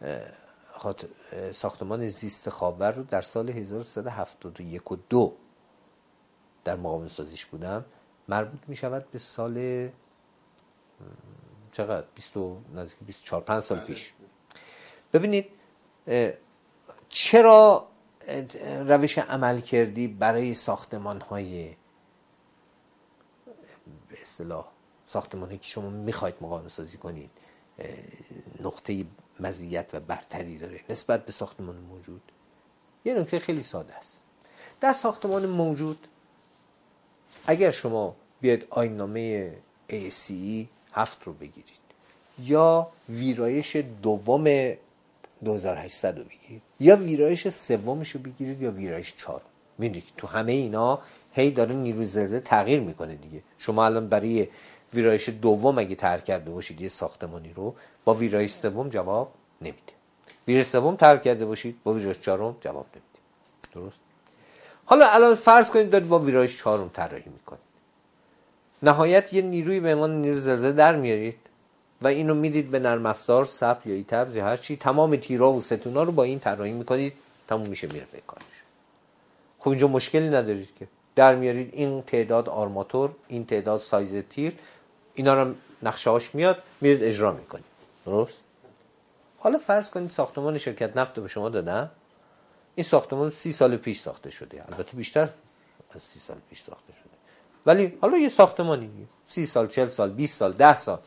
ساختمان زیست خاور رو در سال هزار و سیصد و هفتاد و یک و دو در مقاومت سازیش بودم، مربوط می شود به سال چقدر بیست نزدیک بیست و چهار پنج سال پیش. ببینید چرا روش عمل کردی برای ساختمان های به اصطلاح ساختمانی که شما میخواید مقاومت سازی کنید نقطه مزیت و برتری داره نسبت به ساختمان موجود؟ یه نکته خیلی ساده است. در ساختمان موجود اگر شما بیاید آیین‌نامه ای سی ای هفت رو بگیرید یا ویرایش دوم دو هزار و هشتصد رو بگیرید یا ویرایش سومش رو بگیرید یا ویرایش چهار، میدونید که تو همه اینا هی داره نیروی زلزله تغییر میکنه دیگه. شما الان برای ویرایش دوم اگه ترک کرده باشید یه ساختمانی رو، با ویرایش سوم جواب نمیده. ویرایش سوم ترک کرده باشید، با ویرایش چهارم جواب نمیده. درست؟ حالا الان فرض کنید دارید با ویرایش چهارم طراحی میکنید، نهایت یه نیروی به عنوان نیروی زلزله در میارید و اینو میدید به نرم افزار، سپ یا ایتبز یا هر چی، تمام تیرها و ستونا رو با این طراحی میکنید، تموم میشه میره به کارش. خب اینجا مشکلی ندارید که در میارید این تعداد آرماتور، این تعداد سایز تیر، اینا رو نقشه‌هاش میاد، میرید اجرا میکنید. درست؟ حالا فرض کنید ساختمان شرکت نفت به شما دادن، این ساختمان سی سال پیش ساخته شده، البته بیشتر از سی سال پیش ساخته شده، ولی حالا یه ساختمانی سی سال، چهل سال، بیست سال، ده سال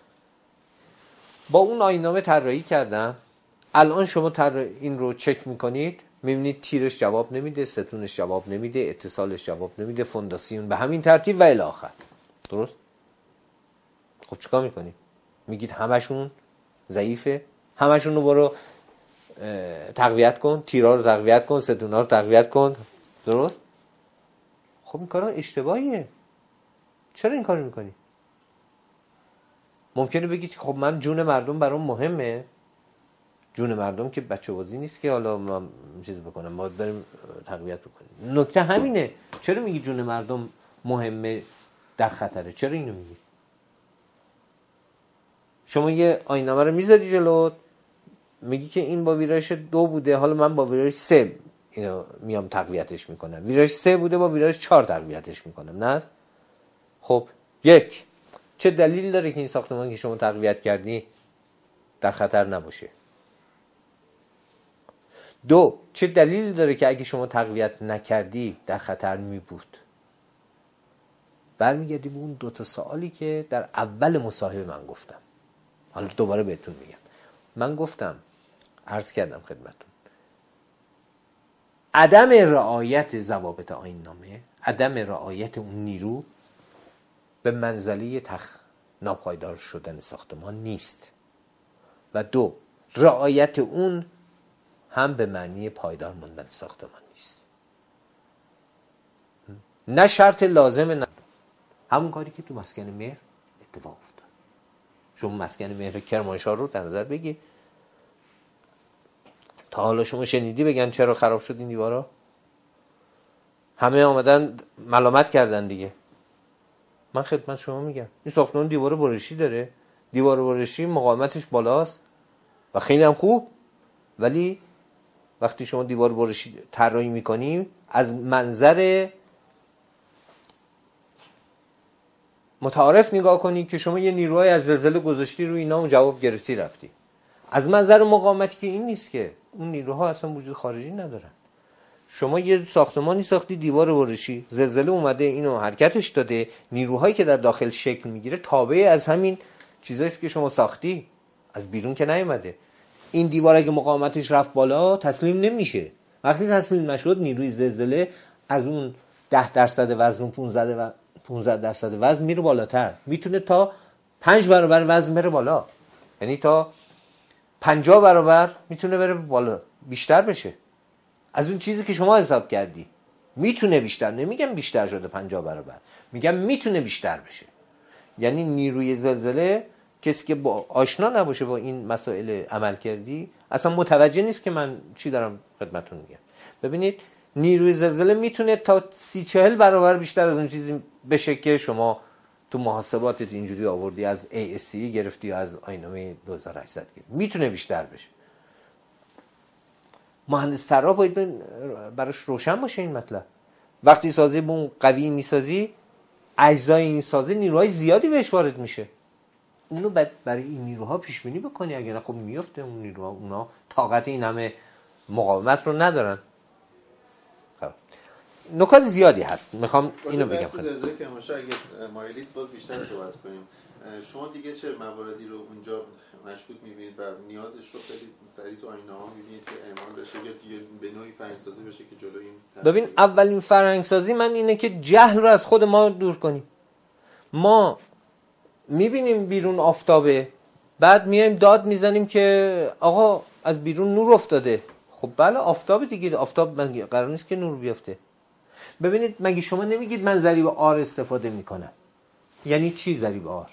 با اون آیین‌نامه طراحی کردن. الان شما این رو چک میکنید، میبینید تیرش جواب نمیده، ستونش جواب نمیده، اتصالش جواب نمیده، فونداسیون به همین ترتیب و الی آخر. درست؟ خب چیکار میکنید؟ میگید همشون ضعیفه، همشون رو برو تقویت کن، تیرها رو تقویت کن، ستونها رو تقویت کن. درست؟ خب این کارا اشتباهیه. چرا این کارو میکنی؟ ممکنه بگید خب من جون مردم برام مهمه. جون مردم که بچه بازی نیست که حالا ما چیز بکنم، ما بریم تقویت بکنیم. نکته همینه. چرا میگی جون مردم مهمه در خطره؟ چرا اینو میگی؟ شما یه آیین‌نامه رو میذاری جلوت، میگی که این با ویرایش دو بوده، حالا من با ویرایش سه اینو میام تقویتش میکنم. ویرایش سه بوده، با ویرایش چهار تقویتش میکنم. نه؟ خب یک، چه دلیل داره که این ساختمان که شما تقویت کردی در خطر نباشه؟ دو، چه دلیل داره که اگه شما تقویت نکردی در خطر می بود؟ برمیگردی به اون دو تا سوالی که در اول مصاحبه من گفتم. حالا دوباره بهتون میگم. من گفتم، عرض کردم خدمتون، عدم رعایت ضوابط آیین‌نامه، عدم رعایت اون نیرو به منزله تخ ناپایدار شدن ساختمان نیست و دو، رعایت اون هم به معنی پایدار موندن ساختمان نیست. نه شرط لازمه، نه همون کاری که تو مسکن مهر اتفاق افتاد. شما مسکن مهر کرمانشاه رو در نظر بگی، تا حالا شما شنیدی بگن چرا خراب شد این دیوارا؟ همه آمدن ملامت کردن دیگه. من خدمت شما میگم این ساختمان دیوار برشی داره، دیوار برشی مقاومتش بالاست و خیلی هم خوب، ولی وقتی شما دیوار برشی طراحی میکنیم از منظر متعارف نگاه کنی که شما یه نیروهای از زلزله گذاشتی روی اینا و جواب گرفتی رفتی. از منظر مقاومتی که این نیست که اون نیروها اصلا وجود خارجی ندارن. شما یه ساختمانی ساختی دیوار برشی، زلزله اومده اینو حرکتش داده، نیروهایی که در داخل شکل میگیره تابع از همین چیزاییست که شما ساختی، از بیرون که نیومده. این دیوار اگه مقاومتش رفت بالا تسلیم نمیشه. وقتی تسلیم نشد نیروی زلزله از اون ده درصد وزن و پانزده درصد وزن میره بالاتر، میتونه تا پنج برابر وزن بره بالا، یعنی تا پنجاه برابر میتونه بره بالا، بیشتر بشه از اون چیزی که شما حساب کردی. میتونه بیشتر، نمیگم بیشتر شده پنجاه برابر، میگم میتونه بیشتر بشه. یعنی نیروی زلزله کسی که با آشنا نباشه با این مسائل عمل کردی اصلا متوجه نیست که من چی دارم خدمتتون میگم. ببینید نیروی زلزله میتونه تا سی چهل برابر بیشتر از اون چیزی بشه که شما تو محاسباتت اینجوری آوردی، از ای اس سی گرفتی یا از آینامه دو هزار و هشتصد گرفتی. میتونه بیشتر بشه. مهندس طراح باید براش روشن باشه این مطلب. وقتی سازی بون قوی میسازی، اجزای این سازی نیروهای زیادی بهش وارد میشه. اونو بعد برای این نیروها پیش بینی بکنی، اگه نه خب میفته اون نیروها. اونا طاقت این همه مقاومت رو ندارن. خب نکات زیادی هست میخوام اینو بگم. بحث زلزله که ماشه اگه مایلید باز بیشتر صحبت کنیم. شما دیگه چه مواردی رو اونجا مشکوک می‌بینید و نیازش رو خیلی سریع تو آینه‌ها می‌بینید که اعمال بشه یا دیگه به نوعی فرهنگ‌سازی بشه که جلوی این؟ ببین اولین فرهنگ‌سازی من اینه که جهل رو از خود ما دور کنیم. ما می‌بینیم بیرون آفتابه، بعد میایم داد میزنیم که آقا از بیرون نور افتاده. خب بله آفتاب دیگه، آفتاب قرار نیست که نور بیفته. ببینید مگه شما نمیگید من ضریب آر استفاده میکنم؟ یعنی چی ضریب آر؟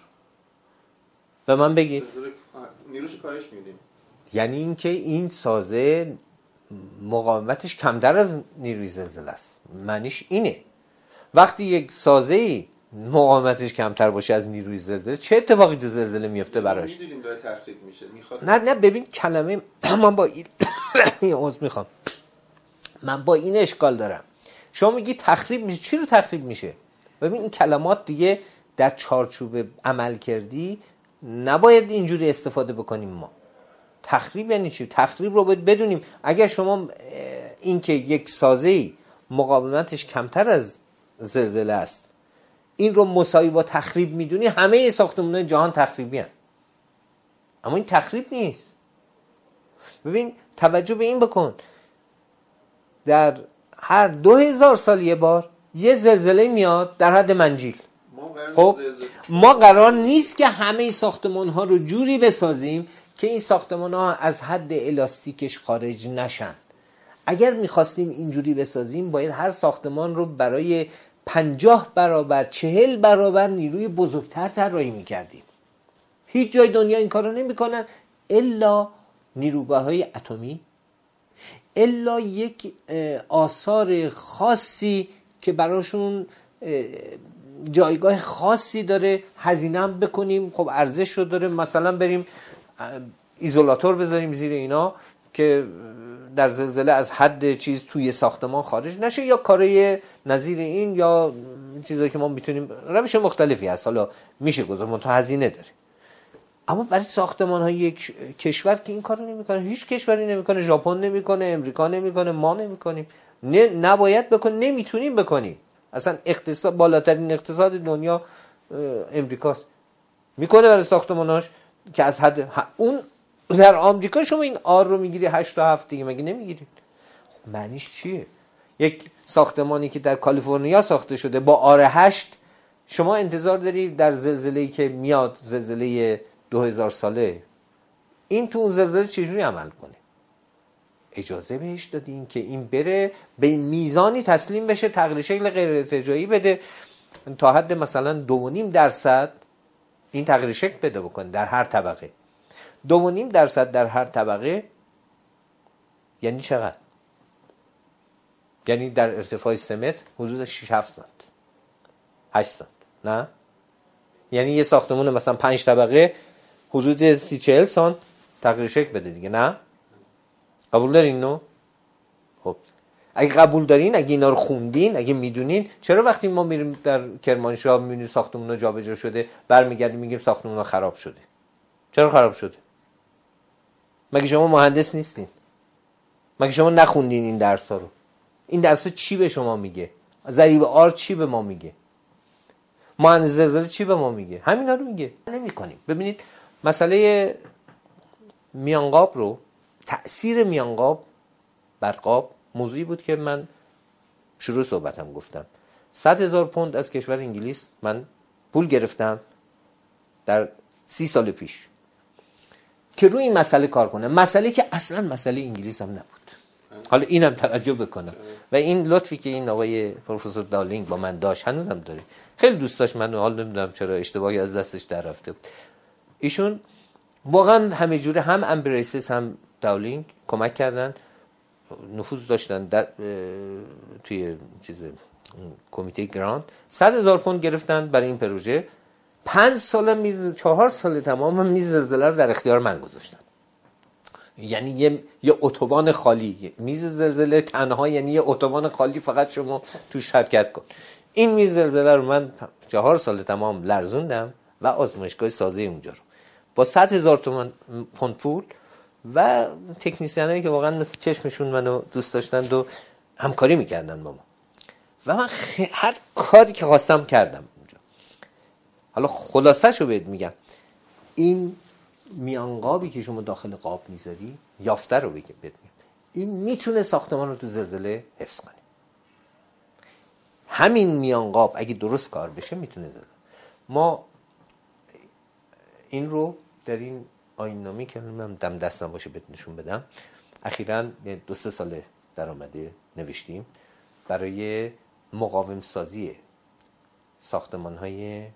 به من بگید. نیروش کاهش میدیم. یعنی اینکه این سازه مقاومتش کمتر از نیروی زلزله است. معنیش اینه. وقتی یک سازه‌ای مقاومتش کمتر باشه از نیروی زلزله، چه اتفاقی تو زلزله میفته براش؟ میدونیم داره تخریب میشه. میخواد نه نه ببین کلمه من با این عذر میخوام. من با این اشکال دارم. شما میگی تخریب میشه، چی رو تخریب میشه؟ ببین این کلمات دیگه در چارچوب عمل کردی نباید اینجوری استفاده بکنیم. ما تخریب یعنی چی؟ تخریب رو باید بدونیم. اگر شما این که یک سازه‌ای مقاومتش کمتر از زلزله است این رو مساوی با تخریب میدونی، همه ساختمان‌های جهان تخریبی هستند. اما این تخریب نیست. ببین توجه به این بکن، در هر دو هزار سال یه بار یه زلزله میاد در حد منجیل. خب ما قرار نیست که همه ساختمان ها رو جوری بسازیم که این ساختمان ها از حد الاستیکش خارج نشن. اگر میخواستیم اینجوری بسازیم باید هر ساختمان رو برای پنجاه برابر چهل برابر نیروی بزرگتر طراحی میکردیم. هیچ جای دنیا این کارو نمیکنن الا نیروگاه های اتمی، الا یک آثار خاصی که براشون جایگاه خاصی داره، هزینه هم بکنیم خب ارزش رو داره. مثلا بریم ایزولاتور بذاریم زیر اینا که در زلزله از حد چیز توی ساختمان خارج نشه، یا کارهای نظیر این یا چیزایی که ما میتونیم، روش مختلفی هست حالا میشه گذاشت، منتها هزینه داره. اما برای ساختمان های یک کشور که این کارو نمیکنه، هیچ کشوری نمیکنه، ژاپن نمیکنه، امریکا نمیکنه، ما نمیکنیم، نه نباید بکنیم، نمیتونیم بکنیم. اصلا اقتصاد بالاترین اقتصاد دنیا امریکاست، میکنه برای ساختماناش که از حد اون. در آمریکا شما این آر رو میگیری هشت تا هفت دیگه مگه نمیگیرید؟ خب معنیش چیه؟ یک ساختمانی که در کالیفرنیا ساخته شده با آر هشت شما انتظار داری در زلزله‌ای که میاد، زلزله دو هزار ساله، این تو اون زلزله چجوری عمل کنه؟ اجازه بهش دادین که این بره به میزانی تسلیم بشه، تغییر شکل غیر ارتجاعی بده تا حد مثلا دو و نیم درصد این تغییر شکل بده بکنه در هر طبقه. دو و نیم درصد در هر طبقه یعنی چقدر؟ یعنی در ارتفاع سه متر حدود شش هفت سانت، هشت سانت، نه؟ یعنی یه ساختمون مثلا پنج طبقه حدود سی چهل سانت تغییر شکل بده دیگه، نه؟ قبول دارین نو؟ خب اگه قبول دارین، اگه اینا رو خوندین، اگه میدونین، چرا وقتی ما میریم در کرمانشاه میبینیم ساختمونا جابجا شده برمیگردیم میگیم ساختمونا خراب شده؟ چرا خراب شده؟ مگه شما مهندس نیستین؟ مگه شما نخوندین این درس‌ها رو؟ این درس‌ها چی به شما میگه؟ ضریب آر چی به ما میگه؟ مهندس زلزله چی به ما میگه؟ همینا رو میگه. نمی‌کنیم. ببینید مسئله میانقاب رو، تأثیر میانقاب بر قاب موضوعی بود که من شروع صحبتم گفتم. صد هزار پوند از کشور انگلیس من پول گرفتم در سی سال پیش که روی این مسئله کار کنم، مسئله که اصلا مسئله انگلیس هم نبود. حالا اینم توجه بکنم و این لطفی که این آقای پروفسور دالینگ با من داشت هنوزم داره، خیلی دوست داشت منو، حال نمیدونم چرا اشتباهی از دستش در رفته بود. ایشون واقعا همه جوره هم امبریسس هم داولینگ کمک کردن، نفوذ داشتن در توی چیز کمیته گراند. صد هزار پوند گرفتن برای این پروژه. پنج سال میز چهار سال تمام میز زلزله رو در اختیار من گذاشتن. یعنی یه یه اتوبان خالی، میز زلزله تنها یعنی یه اتوبان خالی، فقط شما تو شرکت کن. این میز زلزله رو من چهار سال تمام لرزوندم و آزمایشگاه سازی اونجا رو با صد هزار تومان پوند پول و تکنیسیانایی که واقعا مثل چشمشون منو دوست داشتند و همکاری میکردن با ما و من خ... هر کاری که خواستم کردم اونجا. حالا خلاصه‌شو بهت میگم، این میانقابی که شما داخل قاب میذاری، یافته رو بگم بهت میگم، این میتونه ساختمان رو تو زلزله حفظ کنه. همین میانقاب اگه درست کار بشه میتونه زلزله. ما این رو در این آیین‌نامه‌ای که من دم دستم باشه بهت نشون بدم، اخیراً دو سه ساله در آمده نوشتیم برای مقاوم سازی ساختمان‌های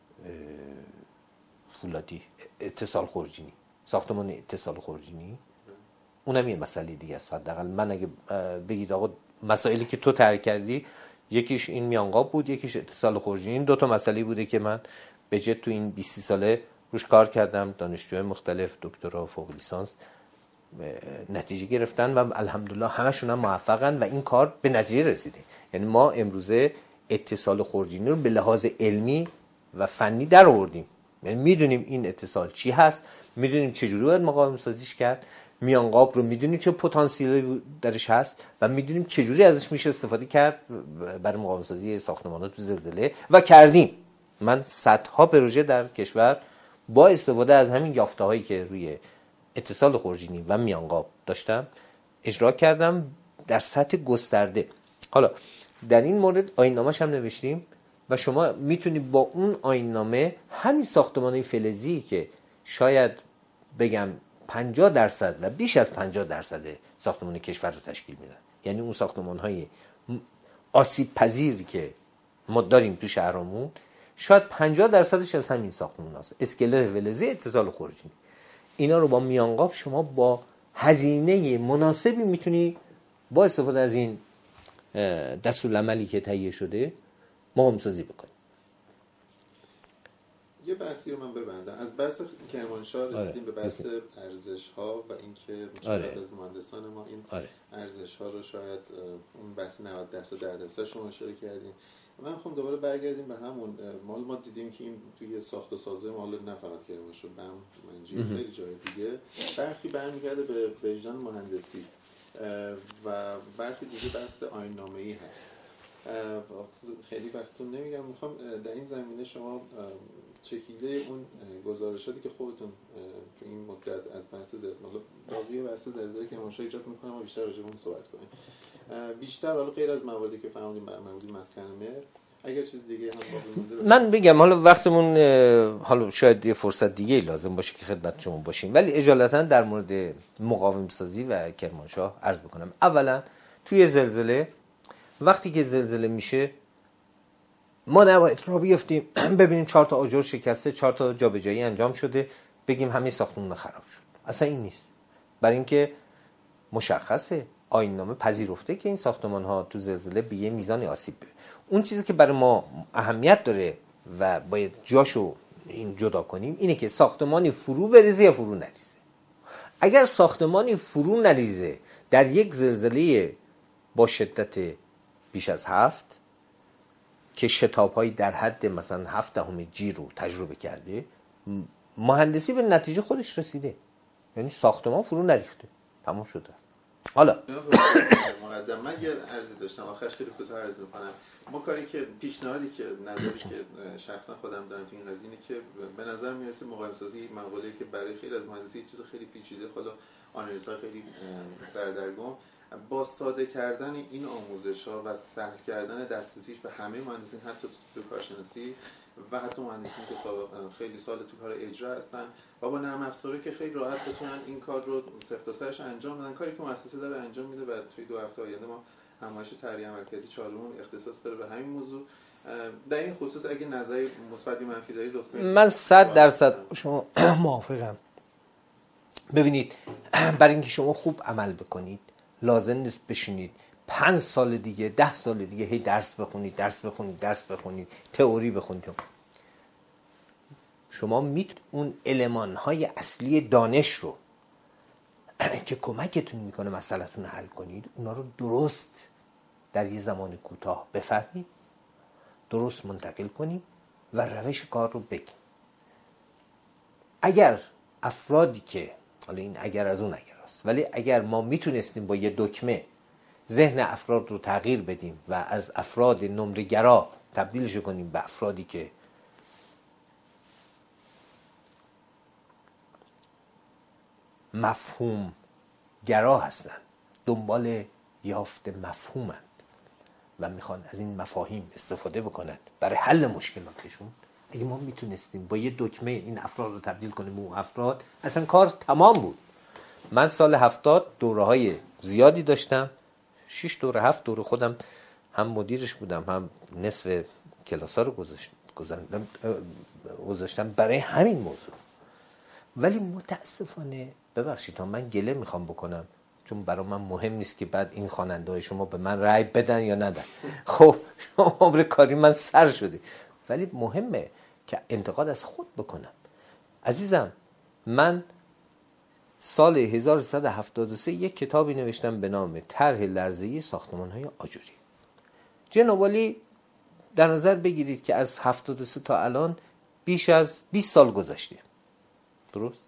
فولادی، اتصال خورجینی، ساختمان اتصال خورجینی. اونم یه مسئله دیگه است. حداقل من اگه بگید آقا مسائلی که تو طرح کردی، یکیش این میانقاب بود، یکیش اتصال خورجینی، این دو تا مسئله بوده که من به جد تو این بیست ساله روش کار کردم. دانشجوهای مختلف دکترا و فوق لیسانس نتیجه گرفتن و الحمدلله همشون هم موفقن و این کار به نتیجه رسیده. یعنی ما امروزه اتصال خورجینی رو به لحاظ علمی و فنی در آوردیم. یعنی میدونیم این اتصال چی هست، میدونیم چجوری باید مقاوم سازیش کرد، میانقاب رو میدونیم چه پتانسیلی درش هست و میدونیم چجوری ازش میشه استفاده کرد برای مقاوم سازی ساختمان‌ها تو زلزله و کردیم. من صدها پروژه در کشور با استفاده از همین یافته‌هایی که روی اتصال خورجینی و میانقاب داشتم اجرا کردم در سطح گسترده. حالا در این مورد آیین‌نامه‌اش هم نوشتیم و شما میتونی با اون آیین‌نامه همین ساختمان‌های فلزی که شاید بگم پنجاه درصد و بیش از پنجاه درصد ساختمان کشور رو تشکیل میدن، یعنی اون ساختمان‌های آسیب پذیری که ما داریم تو شهرمون، شاید پنجاه درصدش از همین ساختمان هست، اسکلت فلزی اتصال خورجینی. اینا رو با میانقاب شما با هزینه مناسبی میتونی با استفاده از این دستورالعملی که تهیه شده مقاوم سازی بکنی. یه بحثی رو من ببندم. از بحث کرمانشاه رسیدیم به بحث ارزش ها و اینکه چقدر از مهندسان ما این آره. ارزش ها رو شاید اون بحث نود درصد در درصد شما اشاره کردیم. من میخوام دوباره برگردیم به همون مال. ما دیدیم که این توی ساخت و سازه مال نه فقط کرمانشاه، بم، منجی، خیلی جای دیگه برخی برمیگرده به وجدان مهندسی و برخی دیگه بحث آیین‌نامه‌ای هست. خیلی وقتتون نمیگم، میخوام در این زمینه شما چکیده اون گزارشاتی که خودتون تو این مدت از بحث زلزله داغی و بحث زلزله کرمانشاه ایجاد میکنه ما بیشتر راجع به اون صحبت کنیم. بیشتر حالا غیر از مواردی که فهمیدیم برنامه‌ریزی مسکن مهر، اگر چیز دیگه هم باقی مونده من بگم. حالا وقتمون حالا شاید یه فرصت دیگه لازم باشه که خدمت شما باشیم، ولی اجالتا در مورد مقاوم سازی و کرمانشاه عرض بکنم. اولا توی زلزله، وقتی که زلزله میشه ما نباید را بیفتیم ببینیم چهار تا آجر شکسته، چهار تا جابجایی انجام شده، بگیم همه ساختمون خراب شد. اصلا این نیست. برای اینکه مشخصه آیین‌نامه پذیرفته که این ساختمان ها تو زلزله به یه میزان آسیب ببینه. اون چیزی که برای ما اهمیت داره و باید جاشو این جدا کنیم اینه که ساختمانی فرو بریزه یا فرو نریزه. اگر ساختمانی فرو نریزه در یک زلزله با شدت بیش از هفت که شتاب‌هایی در حد مثلا هفت دهم جی رو تجربه کرده، مهندسی به نتیجه خودش رسیده، یعنی ساختمان فرو نریخته، تمام شده. حالا مقدم من یه عرضی داشتم، آخرش خیلی کوتاه عرض می‌کنم. ما کاری که پیشنهادی که نظری که شخصا خودم دارم تو این قضیه اینه که به نظر میرسه مقاوم سازی مقوله‌ای که برای خیلی از مهندسی چیز خیلی پیچیده، خود آنالیزها خیلی سردرگم، با ساده کردن این آموزش‌ها و سهل کردن دسترسیش به همه مهندسین، حتی تو کارشناسی و حتی مهندسین که خیلی سال تو کار اجرا هستن و با نرم افزاری که خیلی راحت بتونن این کار رو صفر تا صدش انجام بدن، کاری که مؤسسه داره انجام میده و توی دو هفته آینده ما همایش طرحی عملکردی چهارم اختصاص داره به همین موضوع. در این خصوص اگه نظری مثبت یا منفی دارید لطفاً. من صد درصد شما موافقم. ببینید برای اینکه شما خوب عمل بکنید لازم نیست بشینید پنج سال دیگه ده سال دیگه هی درس بخونید درس بخونید درس بخونید تئوری بخونید. شما میتونید اون المان‌های اصلی دانش رو که کمکتون میکنه مسئله‌تون رو حل کنید اونا رو درست در یه زمان کوتاه بفهمید، درست منتقل کنید و روش کار رو بگید. اگر افرادی که حالا این اگر از اون اگر است، ولی اگر ما میتونستیم با یه دکمه ذهن افراد رو تغییر بدیم و از افراد نمره گرا تبدیلش کنیم به افرادی که مفهوم گرا هستند، دنبال یافت مفهومند و میخوان از این مفاهیم استفاده بکنند برای حل مشکلاتشون، اگه ما میتونستیم با یه دکمه این افراد رو تبدیل کنیم به اون افراد، اصلا کار تمام بود. من سال هفتاد دوره های زیادی داشتم، شش دوره هفت دوره خودم هم مدیرش بودم هم نصف کلاس ها رو گذاشتم گذاشتم برای همین موضوع. ولی متاسفانه ببخشید تا من گله میخوام بکنم چون برای من مهم نیست که بعد این خواننده های شما به من رأی بدن یا ندن. خب عمر کاری من سر شده، ولی مهمه که انتقاد از خود بکنم. عزیزم من سال هزار و سیصد و هفتاد و سه یک کتابی نوشتم به نام طرح لرزه‌ای ساختمان‌های آجوری. جناب عالی در نظر بگیرید که از هفتاد و سه تا الان بیش از بیست سال گذشته. درست؟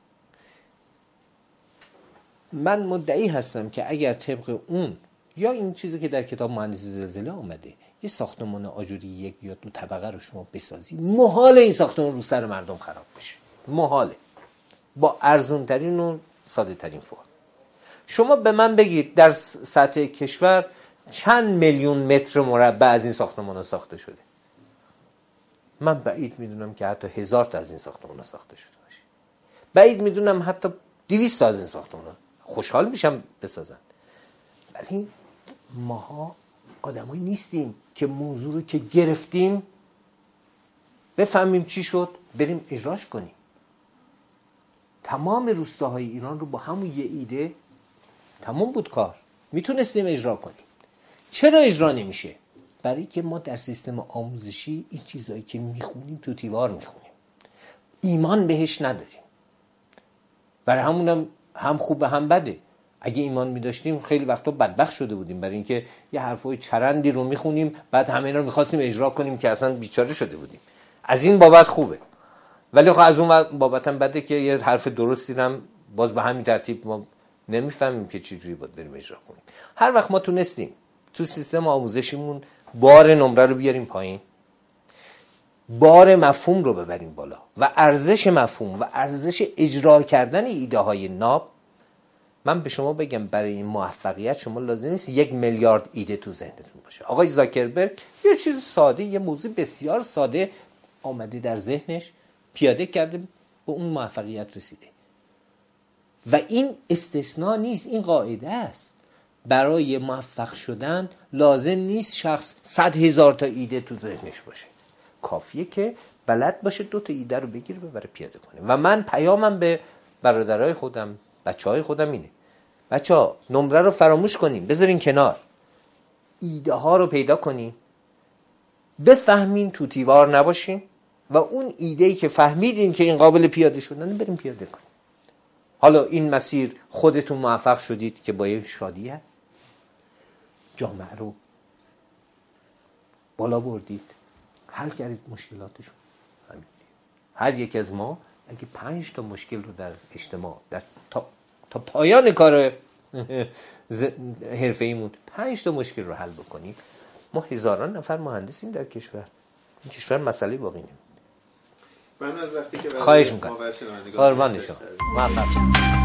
من مدعی هستم که اگر طبق اون یا این چیزی که در کتاب مهندسی زلزله آمده یه ساختمان آجوری یک یا دو طبقه رو شما بسازی، محاله این ساختمان رو سر مردم خراب بشه. محاله. با ارزون ترین و ساده ترین فرم. شما به من بگید در سطح کشور چند میلیون متر مربع از این ساختمان ها ساخته شده؟ من بعید میدونم که حتی هزار تا از این ساختمان ها ساخته شده باشه. بعید میدونم حتی دویست تا از این ساختمان ها. خوشحال میشم بسازن. ولی ماها آدمایی نیستیم که موضوع رو که گرفتیم بفهمیم چی شد بریم اجراش کنیم. تمام روستاهای ایران رو با همون یه ایده تمام بود کار، میتونستیم اجرا کنیم. چرا اجرا نمیشه؟ برای که ما در سیستم آموزشی این چیزایی که میخونیم تو دیوار میخونیم، ایمان بهش نداریم. برای همونم هم خوبه هم بده. اگه ایمان می‌داشتیم خیلی وقتا بدبخت شده بودیم، برای اینکه یه حرفای چرندی رو میخونیم بعد همه اینا رو می‌خواستیم اجرا کنیم که اصلا بیچاره شده بودیم. از این بابت خوبه، ولی خب از اون بابت هم بده که یه حرف درستی هم باز به همین ترتیب ما نمیفهمیم که چه جوری باید بریم اجرا کنیم. هر وقت ما تونستیم تو سیستم آموزشیمون بار نمره رو بیاریم پایین، بار مفهوم رو ببریم بالا و ارزش مفهوم و ارزش اجرا کردن ایده های ناب، من به شما بگم برای این موفقیت شما لازم نیست یک میلیارد ایده تو ذهنتون باشه. آقای زاکربرگ یه چیز ساده، یه موضوع بسیار ساده آمده در ذهنش، پیاده کرده، به اون موفقیت رسیده. و این استثناء نیست، این قاعده است. برای موفق شدن لازم نیست شخص صد هزار تا ایده تو ذهنش باشه، کافیه که بلد باشه دو تا ایده رو بگیره ببره پیاده کنه. و من پیامم به برادرای خودم، بچهای خودم اینه: بچه‌ها نمره رو فراموش کنیم، بذارین کنار، ایده ها رو پیدا کنیم، بفهمین، تو دیوار نباشین و اون ایده‌ای که فهمیدین که این قابل پیاده شدن بریم پیاده کنیم. حالا این مسیر خودتون موفق شدید که با این شادیه جامعه رو بالا بردید، حل کردید مشکلاتشون. همین. هر یک از ما اگه پنج تا مشکل رو در اجتماع در تا, تا پایان کار حرفه‌ایمون پنج تا مشکل رو حل بکنیم، ما هزاران نفر مهندسیم در کشور. این کشور مسئله باقی نمیمونه. من از وقتی که خواهش میکنم. قربان شما. موفق